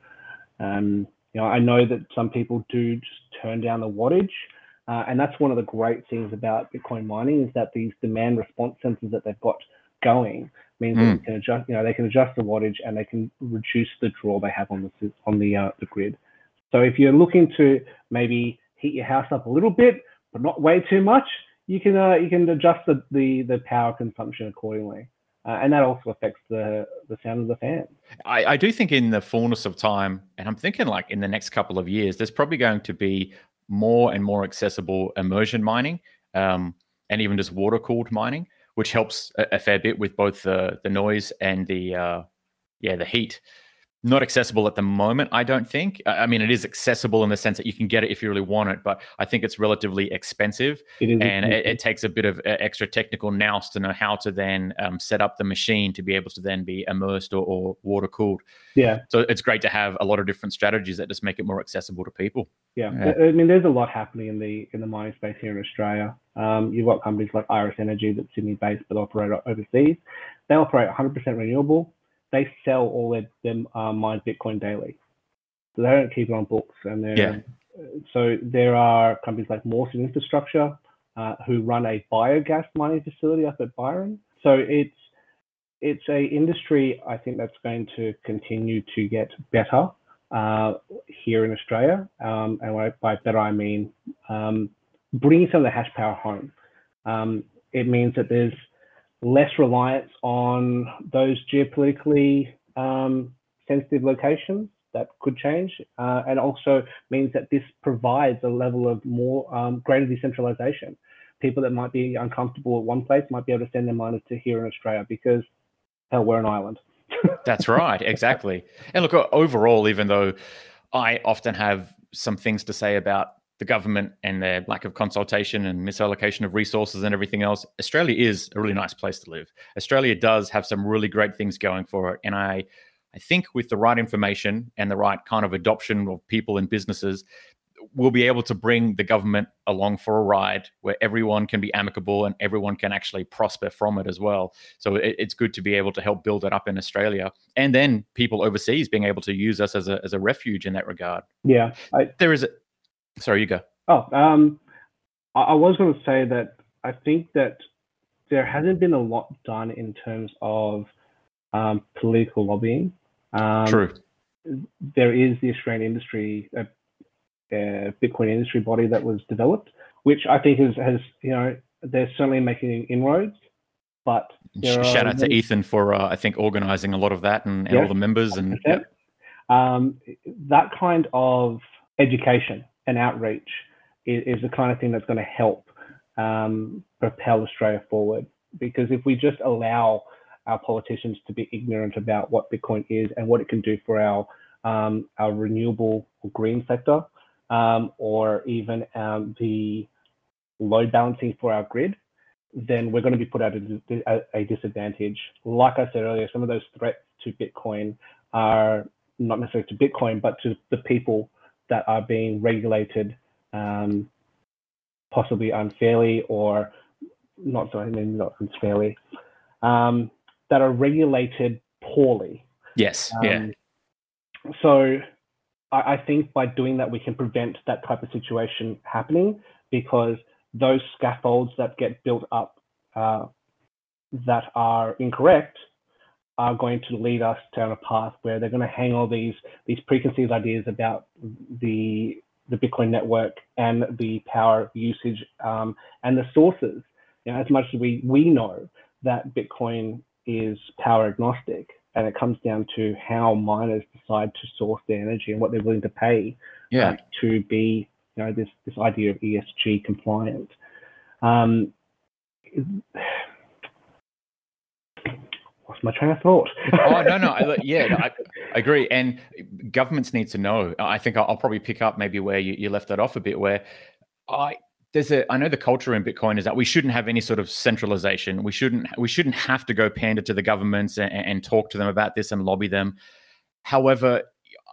Um, you know, I know that some people do just turn down the wattage, uh, and that's one of the great things about Bitcoin mining is that these demand response sensors that they've got going means mm. that they can adjust, you know, they can adjust the wattage and they can reduce the draw they have on the on the uh, the grid. So if you're looking to maybe heat your house up a little bit, but not way too much, you can uh, you can adjust the, the the power consumption accordingly. Uh, and that also affects the, the sound of the fan. I, I do think in the fullness of time, and I'm thinking like in the next couple of years, there's probably going to be more and more accessible immersion mining um, and even just water-cooled mining, which helps a, a fair bit with both the, the noise and the, uh, yeah, the heat. Not accessible at the moment, I don't think. I mean, it is accessible in the sense that you can get it if you really want it, but I think it's relatively expensive. It is and expensive. It, it takes a bit of uh, extra technical nous to know how to then um, set up the machine to be able to then be immersed or, or water cooled. Yeah. So it's great to have a lot of different strategies that just make it more accessible to people. Yeah. yeah. I mean, there's a lot happening in the in the mining space here in Australia. Um, you've got companies like Iris Energy that's Sydney-based but operate overseas. They operate one hundred percent renewable. They sell all their them uh, mined Bitcoin daily, so they don't keep it on books. And they're, yeah. so there are companies like Mawson Infrastructure uh, who run a biogas mining facility up at Byron. So it's it's a industry I think that's going to continue to get better uh, here in Australia. Um, and by better I mean um, bringing some of the hash power home. Um, it means that there's less reliance on those geopolitically um, sensitive locations that could change, uh, and also means that this provides a level of more um, greater decentralization. People that might be uncomfortable at one place might be able to send their miners to here in Australia because, hell, we're an island. That's right, exactly. And look, overall, even though I often have some things to say about the government and their lack of consultation and misallocation of resources and everything else, Australia is a really nice place to live. Australia does have some really great things going for it. And I, I think with the right information and the right kind of adoption of people and businesses, we'll be able to bring the government along for a ride where everyone can be amicable and everyone can actually prosper from it as well. So it, it's good to be able to help build it up in Australia. And then people overseas being able to use us as a, as a refuge in that regard. Yeah. I, there is a, Sorry, you go. Oh, um, I, I was going to say that I think that there hasn't been a lot done in terms of um, political lobbying. Um, True. There is the Australian industry, uh, uh, Bitcoin industry body that was developed, which I think is, has, you know, they're certainly making inroads. But shout out to Ethan for, uh, I think, organizing a lot of that and, and yeah, all the members and yeah. um, that kind of education and outreach is, is the kind of thing that's going to help um, propel Australia forward. Because if we just allow our politicians to be ignorant about what Bitcoin is and what it can do for our um, our renewable or green sector, um, or even um, the load balancing for our grid, then we're going to be put at a, a disadvantage. Like I said earlier, some of those threats to Bitcoin are not necessarily to Bitcoin, but to the people that are being regulated um, possibly unfairly or not so I mean not unfairly, um, that are regulated poorly. Yes, um, yeah. So I, I think by doing that, we can prevent that type of situation happening, because those scaffolds that get built up uh, that are incorrect are going to lead us down a path where they're going to hang all these these preconceived ideas about the the Bitcoin network and the power usage um, and the sources. You know, as much as we we know that Bitcoin is power agnostic, and it comes down to how miners decide to source their energy and what they're willing to pay yeah. uh, to be, you know, this this idea of E S G compliant. Um, What's my train of thought? oh no, no, I, yeah, no, I, I agree. And governments need to know. I think I'll, I'll probably pick up maybe where you, you left that off a bit. Where I there's a I know the culture in Bitcoin is that we shouldn't have any sort of centralization. We shouldn't we shouldn't have to go pander to the governments and, and talk to them about this and lobby them. However,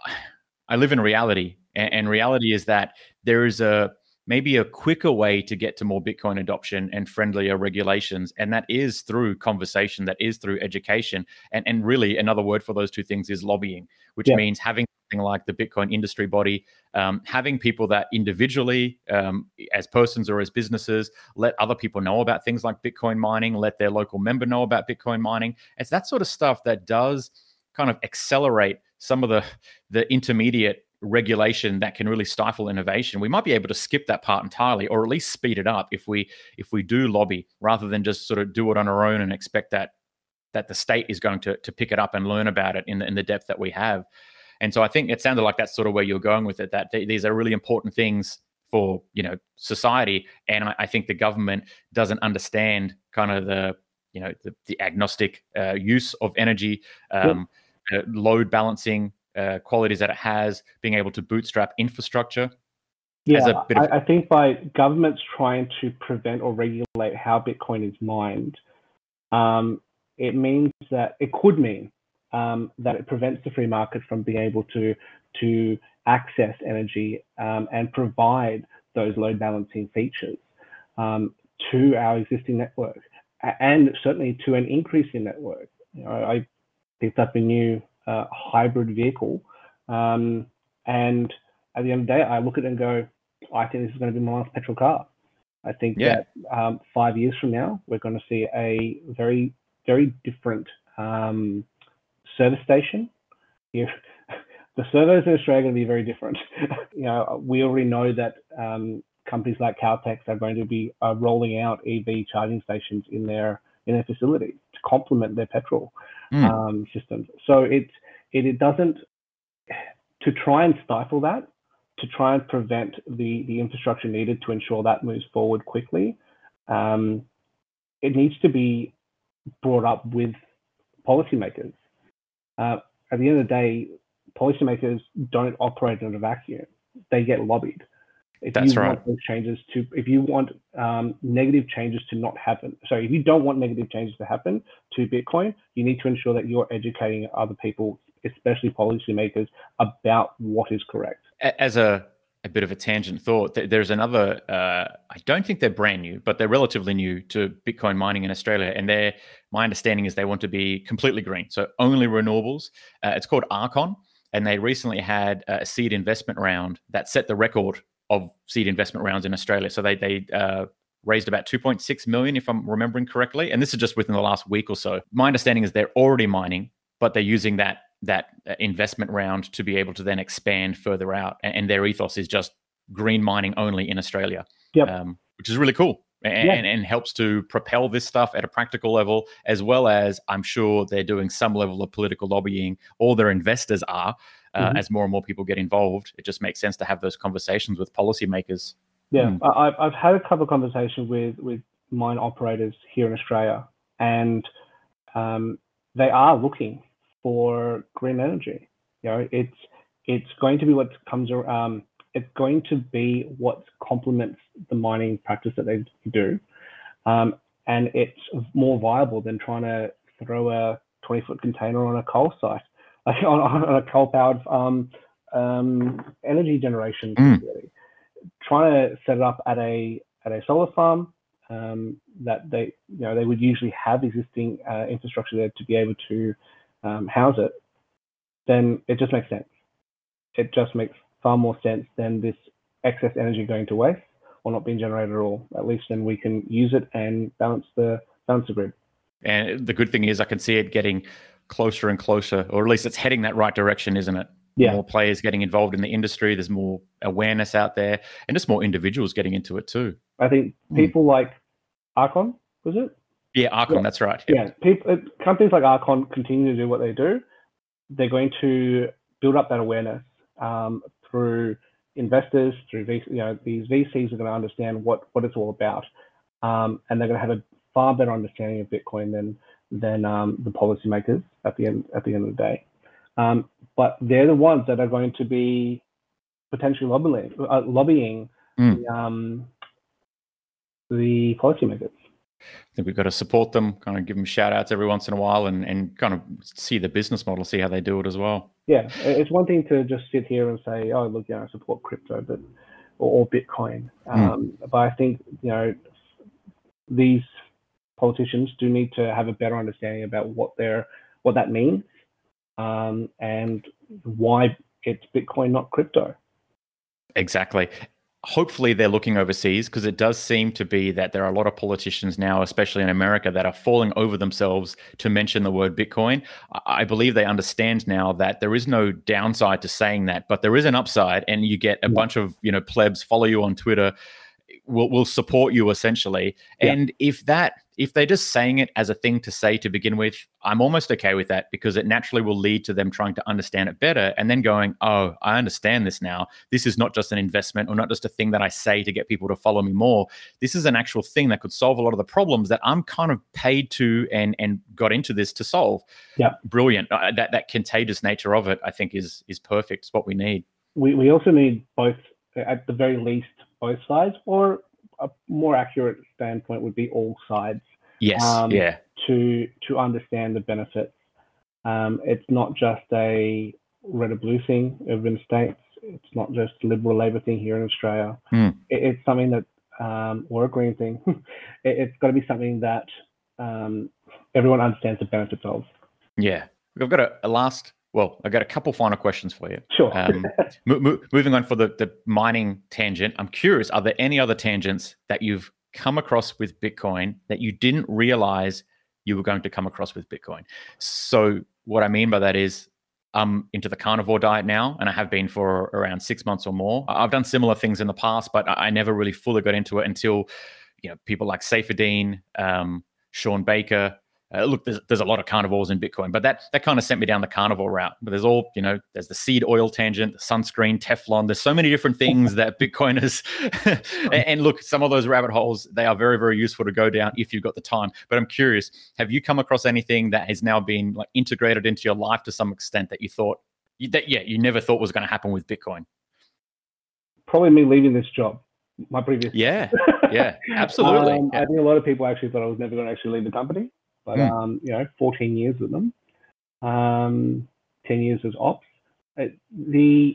I live in reality, and, and reality is that there is a maybe a quicker way to get to more Bitcoin adoption and friendlier regulations. And that is through conversation, that is through education. And, and really another word for those two things is lobbying, which yeah. means having something like the Bitcoin industry body, um, having people that individually, um, as persons or as businesses, let other people know about things like Bitcoin mining, let their local member know about Bitcoin mining. It's that sort of stuff that does kind of accelerate some of the, the intermediate regulation that can really stifle innovation. We might be able to skip that part entirely, or at least speed it up if we if we do lobby, rather than just sort of do it on our own and expect that that the state is going to to pick it up and learn about it in the, in the depth that we have. And so I think it sounded like that's sort of where you're going with it, that th- these are really important things for, you know, society. And I, I think the government doesn't understand kind of the, you know, the, the agnostic uh, use of energy, um, yep. uh, load balancing, Uh, qualities that it has, being able to bootstrap infrastructure. Yeah, as a bit of- I, I think by governments trying to prevent or regulate how Bitcoin is mined, um, it means that it could mean um, that it prevents the free market from being able to to access energy um, and provide those load balancing features um, to our existing network, and certainly to an increasing network. You know, I picked up a new Uh, hybrid vehicle, um, and at the end of the day, I look at it and go, I think this is going to be my last petrol car. I think yeah. that um, five years from now, we're going to see a very, very different um, service station. You know, the servos in Australia are going to be very different. You know, we already know that um, companies like Caltex are going to be uh, rolling out E V charging stations in their in their facilities to complement their petrol mm. um, systems. So it, it it doesn't, to try and stifle that, to try and prevent the the infrastructure needed to ensure that moves forward quickly, um, it needs to be brought up with policymakers. Uh, at the end of the day, policymakers don't operate in a vacuum. They get lobbied. If That's you right. want those changes to, if you want um, negative changes to not happen, so if you don't want negative changes to happen to Bitcoin, you need to ensure that you're educating other people, especially policymakers, about what is correct. As a, a bit of a tangent thought, there's another, uh, I don't think they're brand new, but they're relatively new to Bitcoin mining in Australia. And they're, my understanding is they want to be completely green, so only renewables. Uh, it's called Archon. And they recently had a seed investment round that set the record of seed investment rounds in Australia. So they they uh, raised about two point six million, if I'm remembering correctly. And this is just within the last week or so. My understanding is they're already mining, but they're using that that investment round to be able to then expand further out. And their ethos is just green mining only in Australia, yep. um, which is really cool. And, yeah. and, and helps to propel this stuff at a practical level, as well as I'm sure they're doing some level of political lobbying. All their investors are. Uh, mm-hmm. As more and more people get involved, it just makes sense to have those conversations with policymakers. Yeah, mm. I've I've had a couple of conversations with with mine operators here in Australia, and um, they are looking for green energy. You know, it's it's going to be what comes um, it's going to be what complements the mining practice that they do, um, and it's more viable than trying to throw a twenty foot container on a coal site. Like on, on a coal-powered um, um, energy generation facility, mm. trying to set it up at a at a solar farm um, that they you know they would usually have existing uh, infrastructure there to be able to um, house it, then it just makes sense. It just makes far more sense than this excess energy going to waste or not being generated at all. At least then we can use it and balance the balance the grid. And the good thing is I can see it getting closer and closer, or at least it's heading that right direction, isn't it? Yeah. More players getting involved in the industry. There's more awareness out there, and just more individuals getting into it too. I think people mm. like Archon, was it? Yeah, Archon, yeah. That's right. Yeah, yeah. People, companies like Archon continue to do what they do. They're going to build up that awareness um, through investors, through V C, you know, these V Cs are going to understand what, what it's all about, um, and they're going to have a far better understanding of Bitcoin than than um, the policymakers at the end at the end of the day. Um, but they're the ones that are going to be potentially lobbying uh, lobbying mm. the, um, the policymakers. I think we've got to support them, kind of give them shout outs every once in a while, and, and kind of see the business model, see how they do it as well. Yeah, it's one thing to just sit here and say, oh, look, you know, I support crypto, but or, or Bitcoin. Um, mm. But I think, you know, these politicians do need to have a better understanding about what they're, what that means, um, and why it's Bitcoin, not crypto. Exactly. Hopefully they're looking overseas, because it does seem to be that there are a lot of politicians now, especially in America, that are falling over themselves to mention the word Bitcoin. I believe they understand now that there is no downside to saying that, but there is an upside, and you get a yeah. bunch of, you know, plebs follow you on Twitter, will will support you essentially. Yeah. And if that if they're just saying it as a thing to say to begin with, I'm almost okay with that, because it naturally will lead to them trying to understand it better and then going, oh, I understand this now. This is not just an investment, or not just a thing that I say to get people to follow me more. This is an actual thing that could solve a lot of the problems that I'm kind of paid to and and got into this to solve. Yeah, brilliant. Uh, that that contagious nature of it, I think, is is perfect. It's what we need. We we also need both, at the very least, both sides, or a more accurate standpoint would be all sides. Yes, um, yeah. To to understand the benefits. Um, it's not just a red or blue thing over in the States. It's not just a Liberal Labor thing here in Australia. Mm. It, it's something that, um, or a green thing. it, it's got to be something that um, everyone understands the benefits of. Yeah. I've got a, a last... Well, I've got a couple final questions for you. Sure. um, mo- mo- moving on for the, the mining tangent, I'm curious, are there any other tangents that you've come across with Bitcoin that you didn't realize you were going to come across with Bitcoin? So what I mean by that is, I'm into the carnivore diet now, and I have been for around six months or more. I've done similar things in the past, but I never really fully got into it until, you know, people like Saifedean, um, Sean Baker. Uh, look, there's, there's a lot of carnivores in Bitcoin, but that that kind of sent me down the carnivore route. But there's all, you know, there's the seed oil tangent, the sunscreen, Teflon. There's so many different things that Bitcoiners, and, and look, some of those rabbit holes, they are very, very useful to go down if you've got the time. But I'm curious, have you come across anything that has now been like integrated into your life to some extent that you thought, that yeah, you never thought was going to happen with Bitcoin? Probably me leaving this job, my previous. Yeah, yeah, absolutely. um, yeah. I think a lot of people actually thought I was never going to actually leave the company. But, mm. um, you know, fourteen years with them, um, ten years as ops. It, the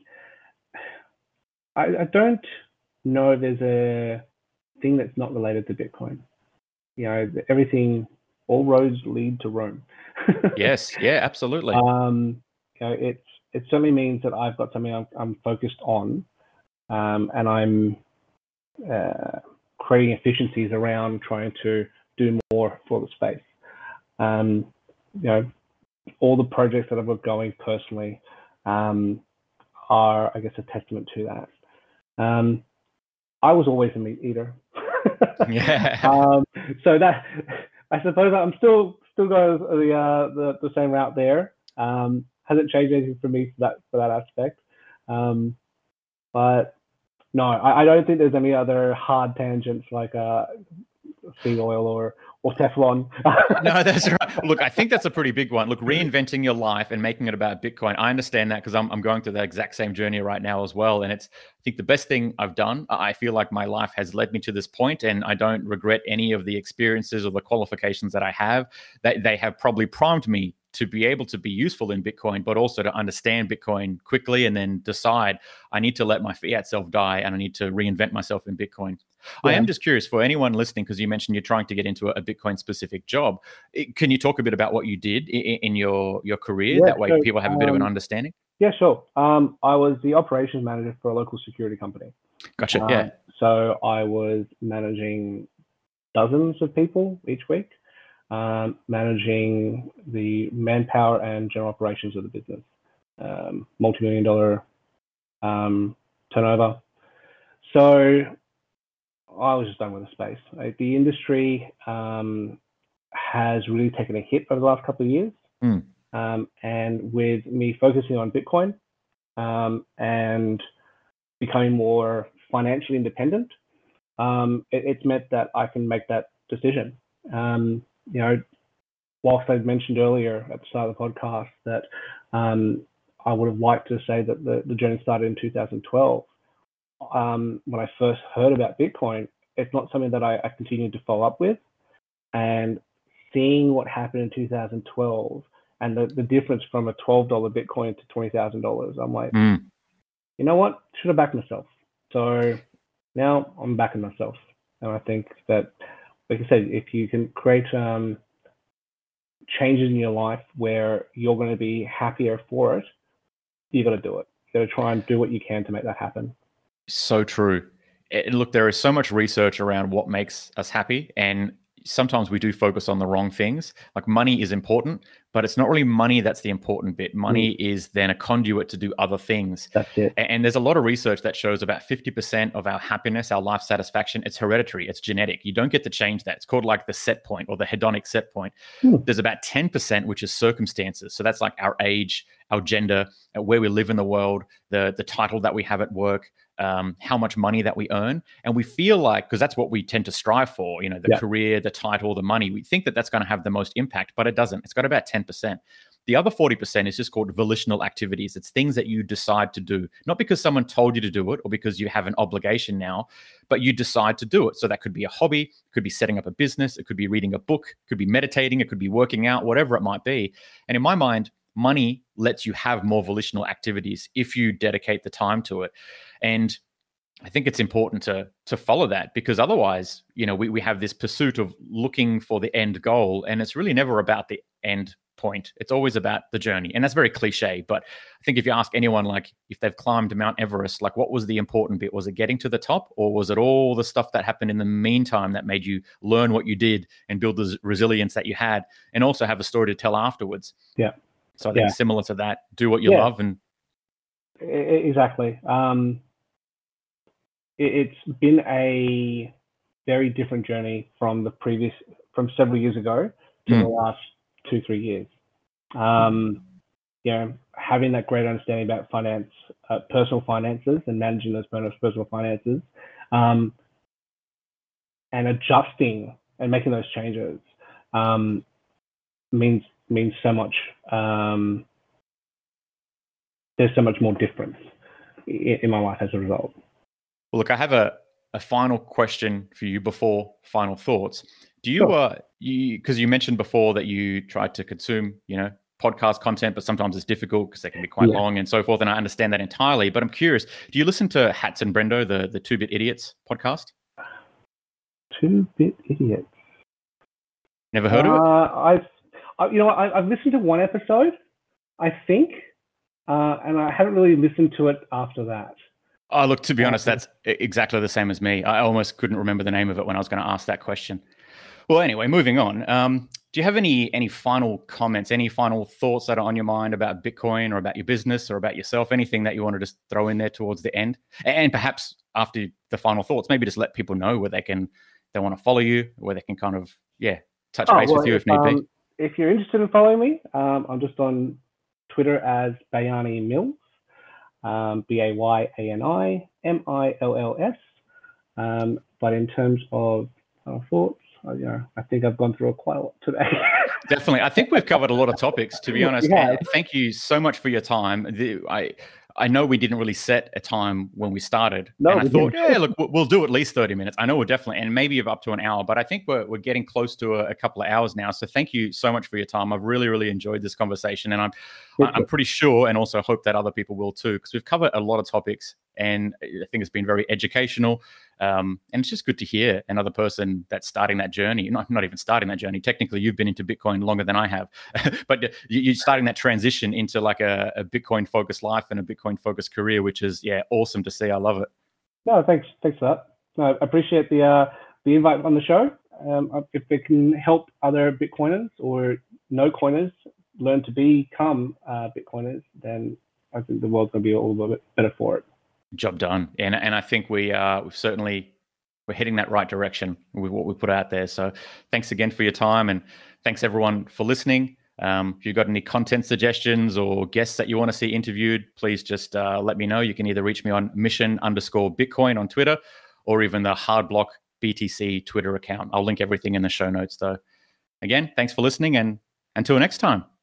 I, I don't know if there's a thing that's not related to Bitcoin. You know, everything, all roads lead to Rome. Yes, yeah, absolutely. Um, you know, it's, it certainly means that I've got something I'm, I'm focused on, um, and I'm uh, creating efficiencies around trying to do more for the space. Um, you know, all the projects that I've got going personally um, are, I guess, a testament to that. Um, I was always a meat eater. Yeah. Um, so that, I suppose I'm still still going the uh, the, the same route there. Um, hasn't changed anything for me for that for that aspect. Um, but no, I, I don't think there's any other hard tangents like uh, seed oil or or Teflon. No, that's right. Look, I think that's a pretty big one. Look, reinventing your life and making it about Bitcoin. I understand that, because I'm I'm going through that exact same journey right now as well. And it's, I think, the best thing I've done. I feel like my life has led me to this point, and I don't regret any of the experiences or the qualifications that I have. That they have probably primed me to be able to be useful in Bitcoin, but also to understand Bitcoin quickly and then decide I need to let my fiat self die and I need to reinvent myself in Bitcoin. Yeah. I am just curious for anyone listening, because you mentioned you're trying to get into a Bitcoin specific job. Can you talk a bit about what you did in, in your, your career? Yeah, that way so, people have a bit um, of an understanding. Yeah, sure. Um, I was the operations manager for a local security company. Gotcha, um, yeah. So I was managing dozens of people each week. um, managing the manpower and general operations of the business. Um, multi-million dollar um, turnover. So I was just done with the space. Like, the industry um, has really taken a hit over the last couple of years. Mm. Um, and with me focusing on Bitcoin um, and becoming more financially independent, um, it, it's meant that I can make that decision. Um, you know, whilst I mentioned earlier at the start of the podcast that um, I would have liked to say that the, the journey started in two thousand twelve, um, when I first heard about Bitcoin, it's not something that I, I continued to follow up with. And seeing what happened in two thousand twelve and the, the difference from a twelve dollar Bitcoin to twenty thousand dollars, I'm like, mm. you know what? Should have backed myself. So now I'm backing myself. And I think that, like I said, if you can create um, changes in your life where you're going to be happier for it, you got to do it. You got to try and do what you can to make that happen. So true. It, look, there is so much research around what makes us happy, and sometimes we do focus on the wrong things. Like, money is important, but it's not really money that's the important bit. Money mm. is then a conduit to do other things. That's it. And, and there's a lot of research that shows about fifty percent of our happiness, our life satisfaction, it's hereditary, it's genetic. You don't get to change that. It's called like the set point or the hedonic set point. Mm. There's about ten percent, which is circumstances. So that's like our age, our gender, where we live in the world, the, the title that we have at work, um, how much money that we earn. And we feel like, because that's what we tend to strive for, you know, the yeah. career, the title, the money, we think that that's going to have the most impact, but it doesn't. It's got about ten percent. The other forty percent is just called volitional activities. It's things that you decide to do, not because someone told you to do it or because you have an obligation now, but you decide to do it. So that could be a hobby, it could be setting up a business, it could be reading a book, it could be meditating, it could be working out, whatever it might be. And in my mind, money lets you have more volitional activities if you dedicate the time to it. And I think it's important to to follow that, because otherwise, you know, we, we have this pursuit of looking for the end goal, and it's really never about the end point. It's always about the journey. And that's very cliche, but I think if you ask anyone, like if they've climbed Mount Everest, like what was the important bit? Was it getting to the top, or was it all the stuff that happened in the meantime that made you learn what you did and build the resilience that you had, and also have a story to tell afterwards? Yeah. So I think yeah. similar to that, do what you yeah. love. And exactly. Um, it, it's been a very different journey from the previous, from several years ago to mm. the last two, three years. Um, you know, having that great understanding about finance, uh, personal finances and managing those personal finances, um, and adjusting and making those changes um, means means so much. Um, there's so much more difference in, in my life as a result. Well, look, I have a, a final question for you before final thoughts. Do you, sure. uh, you, because you mentioned before that you tried to consume, you know, podcast content, but sometimes it's difficult because they can be quite yeah. long and so forth. And I understand that entirely, but I'm curious, do you listen to Hatz and Brendo, the, the Two Bit Idiots podcast? Two Bit Idiots. Never heard uh, of it? I've, I, you know, I, I've listened to one episode, I think, uh, and I haven't really listened to it after that. Oh, look, to be honest, that's exactly the same as me. I almost couldn't remember the name of it when I was going to ask that question. Well, anyway, moving on. Um, do you have any any final comments, any final thoughts that are on your mind about Bitcoin or about your business or about yourself, anything that you want to just throw in there towards the end? And perhaps after the final thoughts, maybe just let people know where they can, they want to follow you, where they can kind of, yeah, touch oh, base well, with you if, if need um, be. If you're interested in following me, um, I'm just on Twitter as Bayani Mills. Um, B A Y A N I M I L L S. Um, but in terms of uh, thoughts, uh, you know, I think I've gone through quite a lot today. Definitely. I think we've covered a lot of topics, to be honest. Yeah. Thank you so much for your time. The, I I know we didn't really set a time when we started. No, and I we thought, didn't. yeah, look, we'll do at least thirty minutes. I know we're definitely, and maybe up to an hour, but I think we're we're getting close to a, a couple of hours now. So thank you so much for your time. I've really, really enjoyed this conversation, and I'm I'm pretty sure, and also hope that other people will too, because we've covered a lot of topics, and I think it's been very educational. Um, and it's just good to hear another person that's starting that journey, not, not even starting that journey. Technically, you've been into Bitcoin longer than I have, but you're starting that transition into like a, a Bitcoin focused life and a Bitcoin focused career, which is, yeah, awesome to see. I love it. No, thanks. Thanks for that. No, I appreciate the, uh, the invite on the show. um, if it can help other Bitcoiners or no coiners learn to become uh, Bitcoiners, then I think the world's going to be a little bit better for it. Job done. And and I think we uh, we've certainly we're heading that right direction with what we put out there. So thanks again for your time, and thanks everyone for listening. Um, if you've got any content suggestions or guests that you want to see interviewed, please just uh, let me know. You can either reach me on mission underscore Bitcoin on Twitter, or even the Hardblock B T C Twitter account. I'll link everything in the show notes though. Again, thanks for listening, and until next time.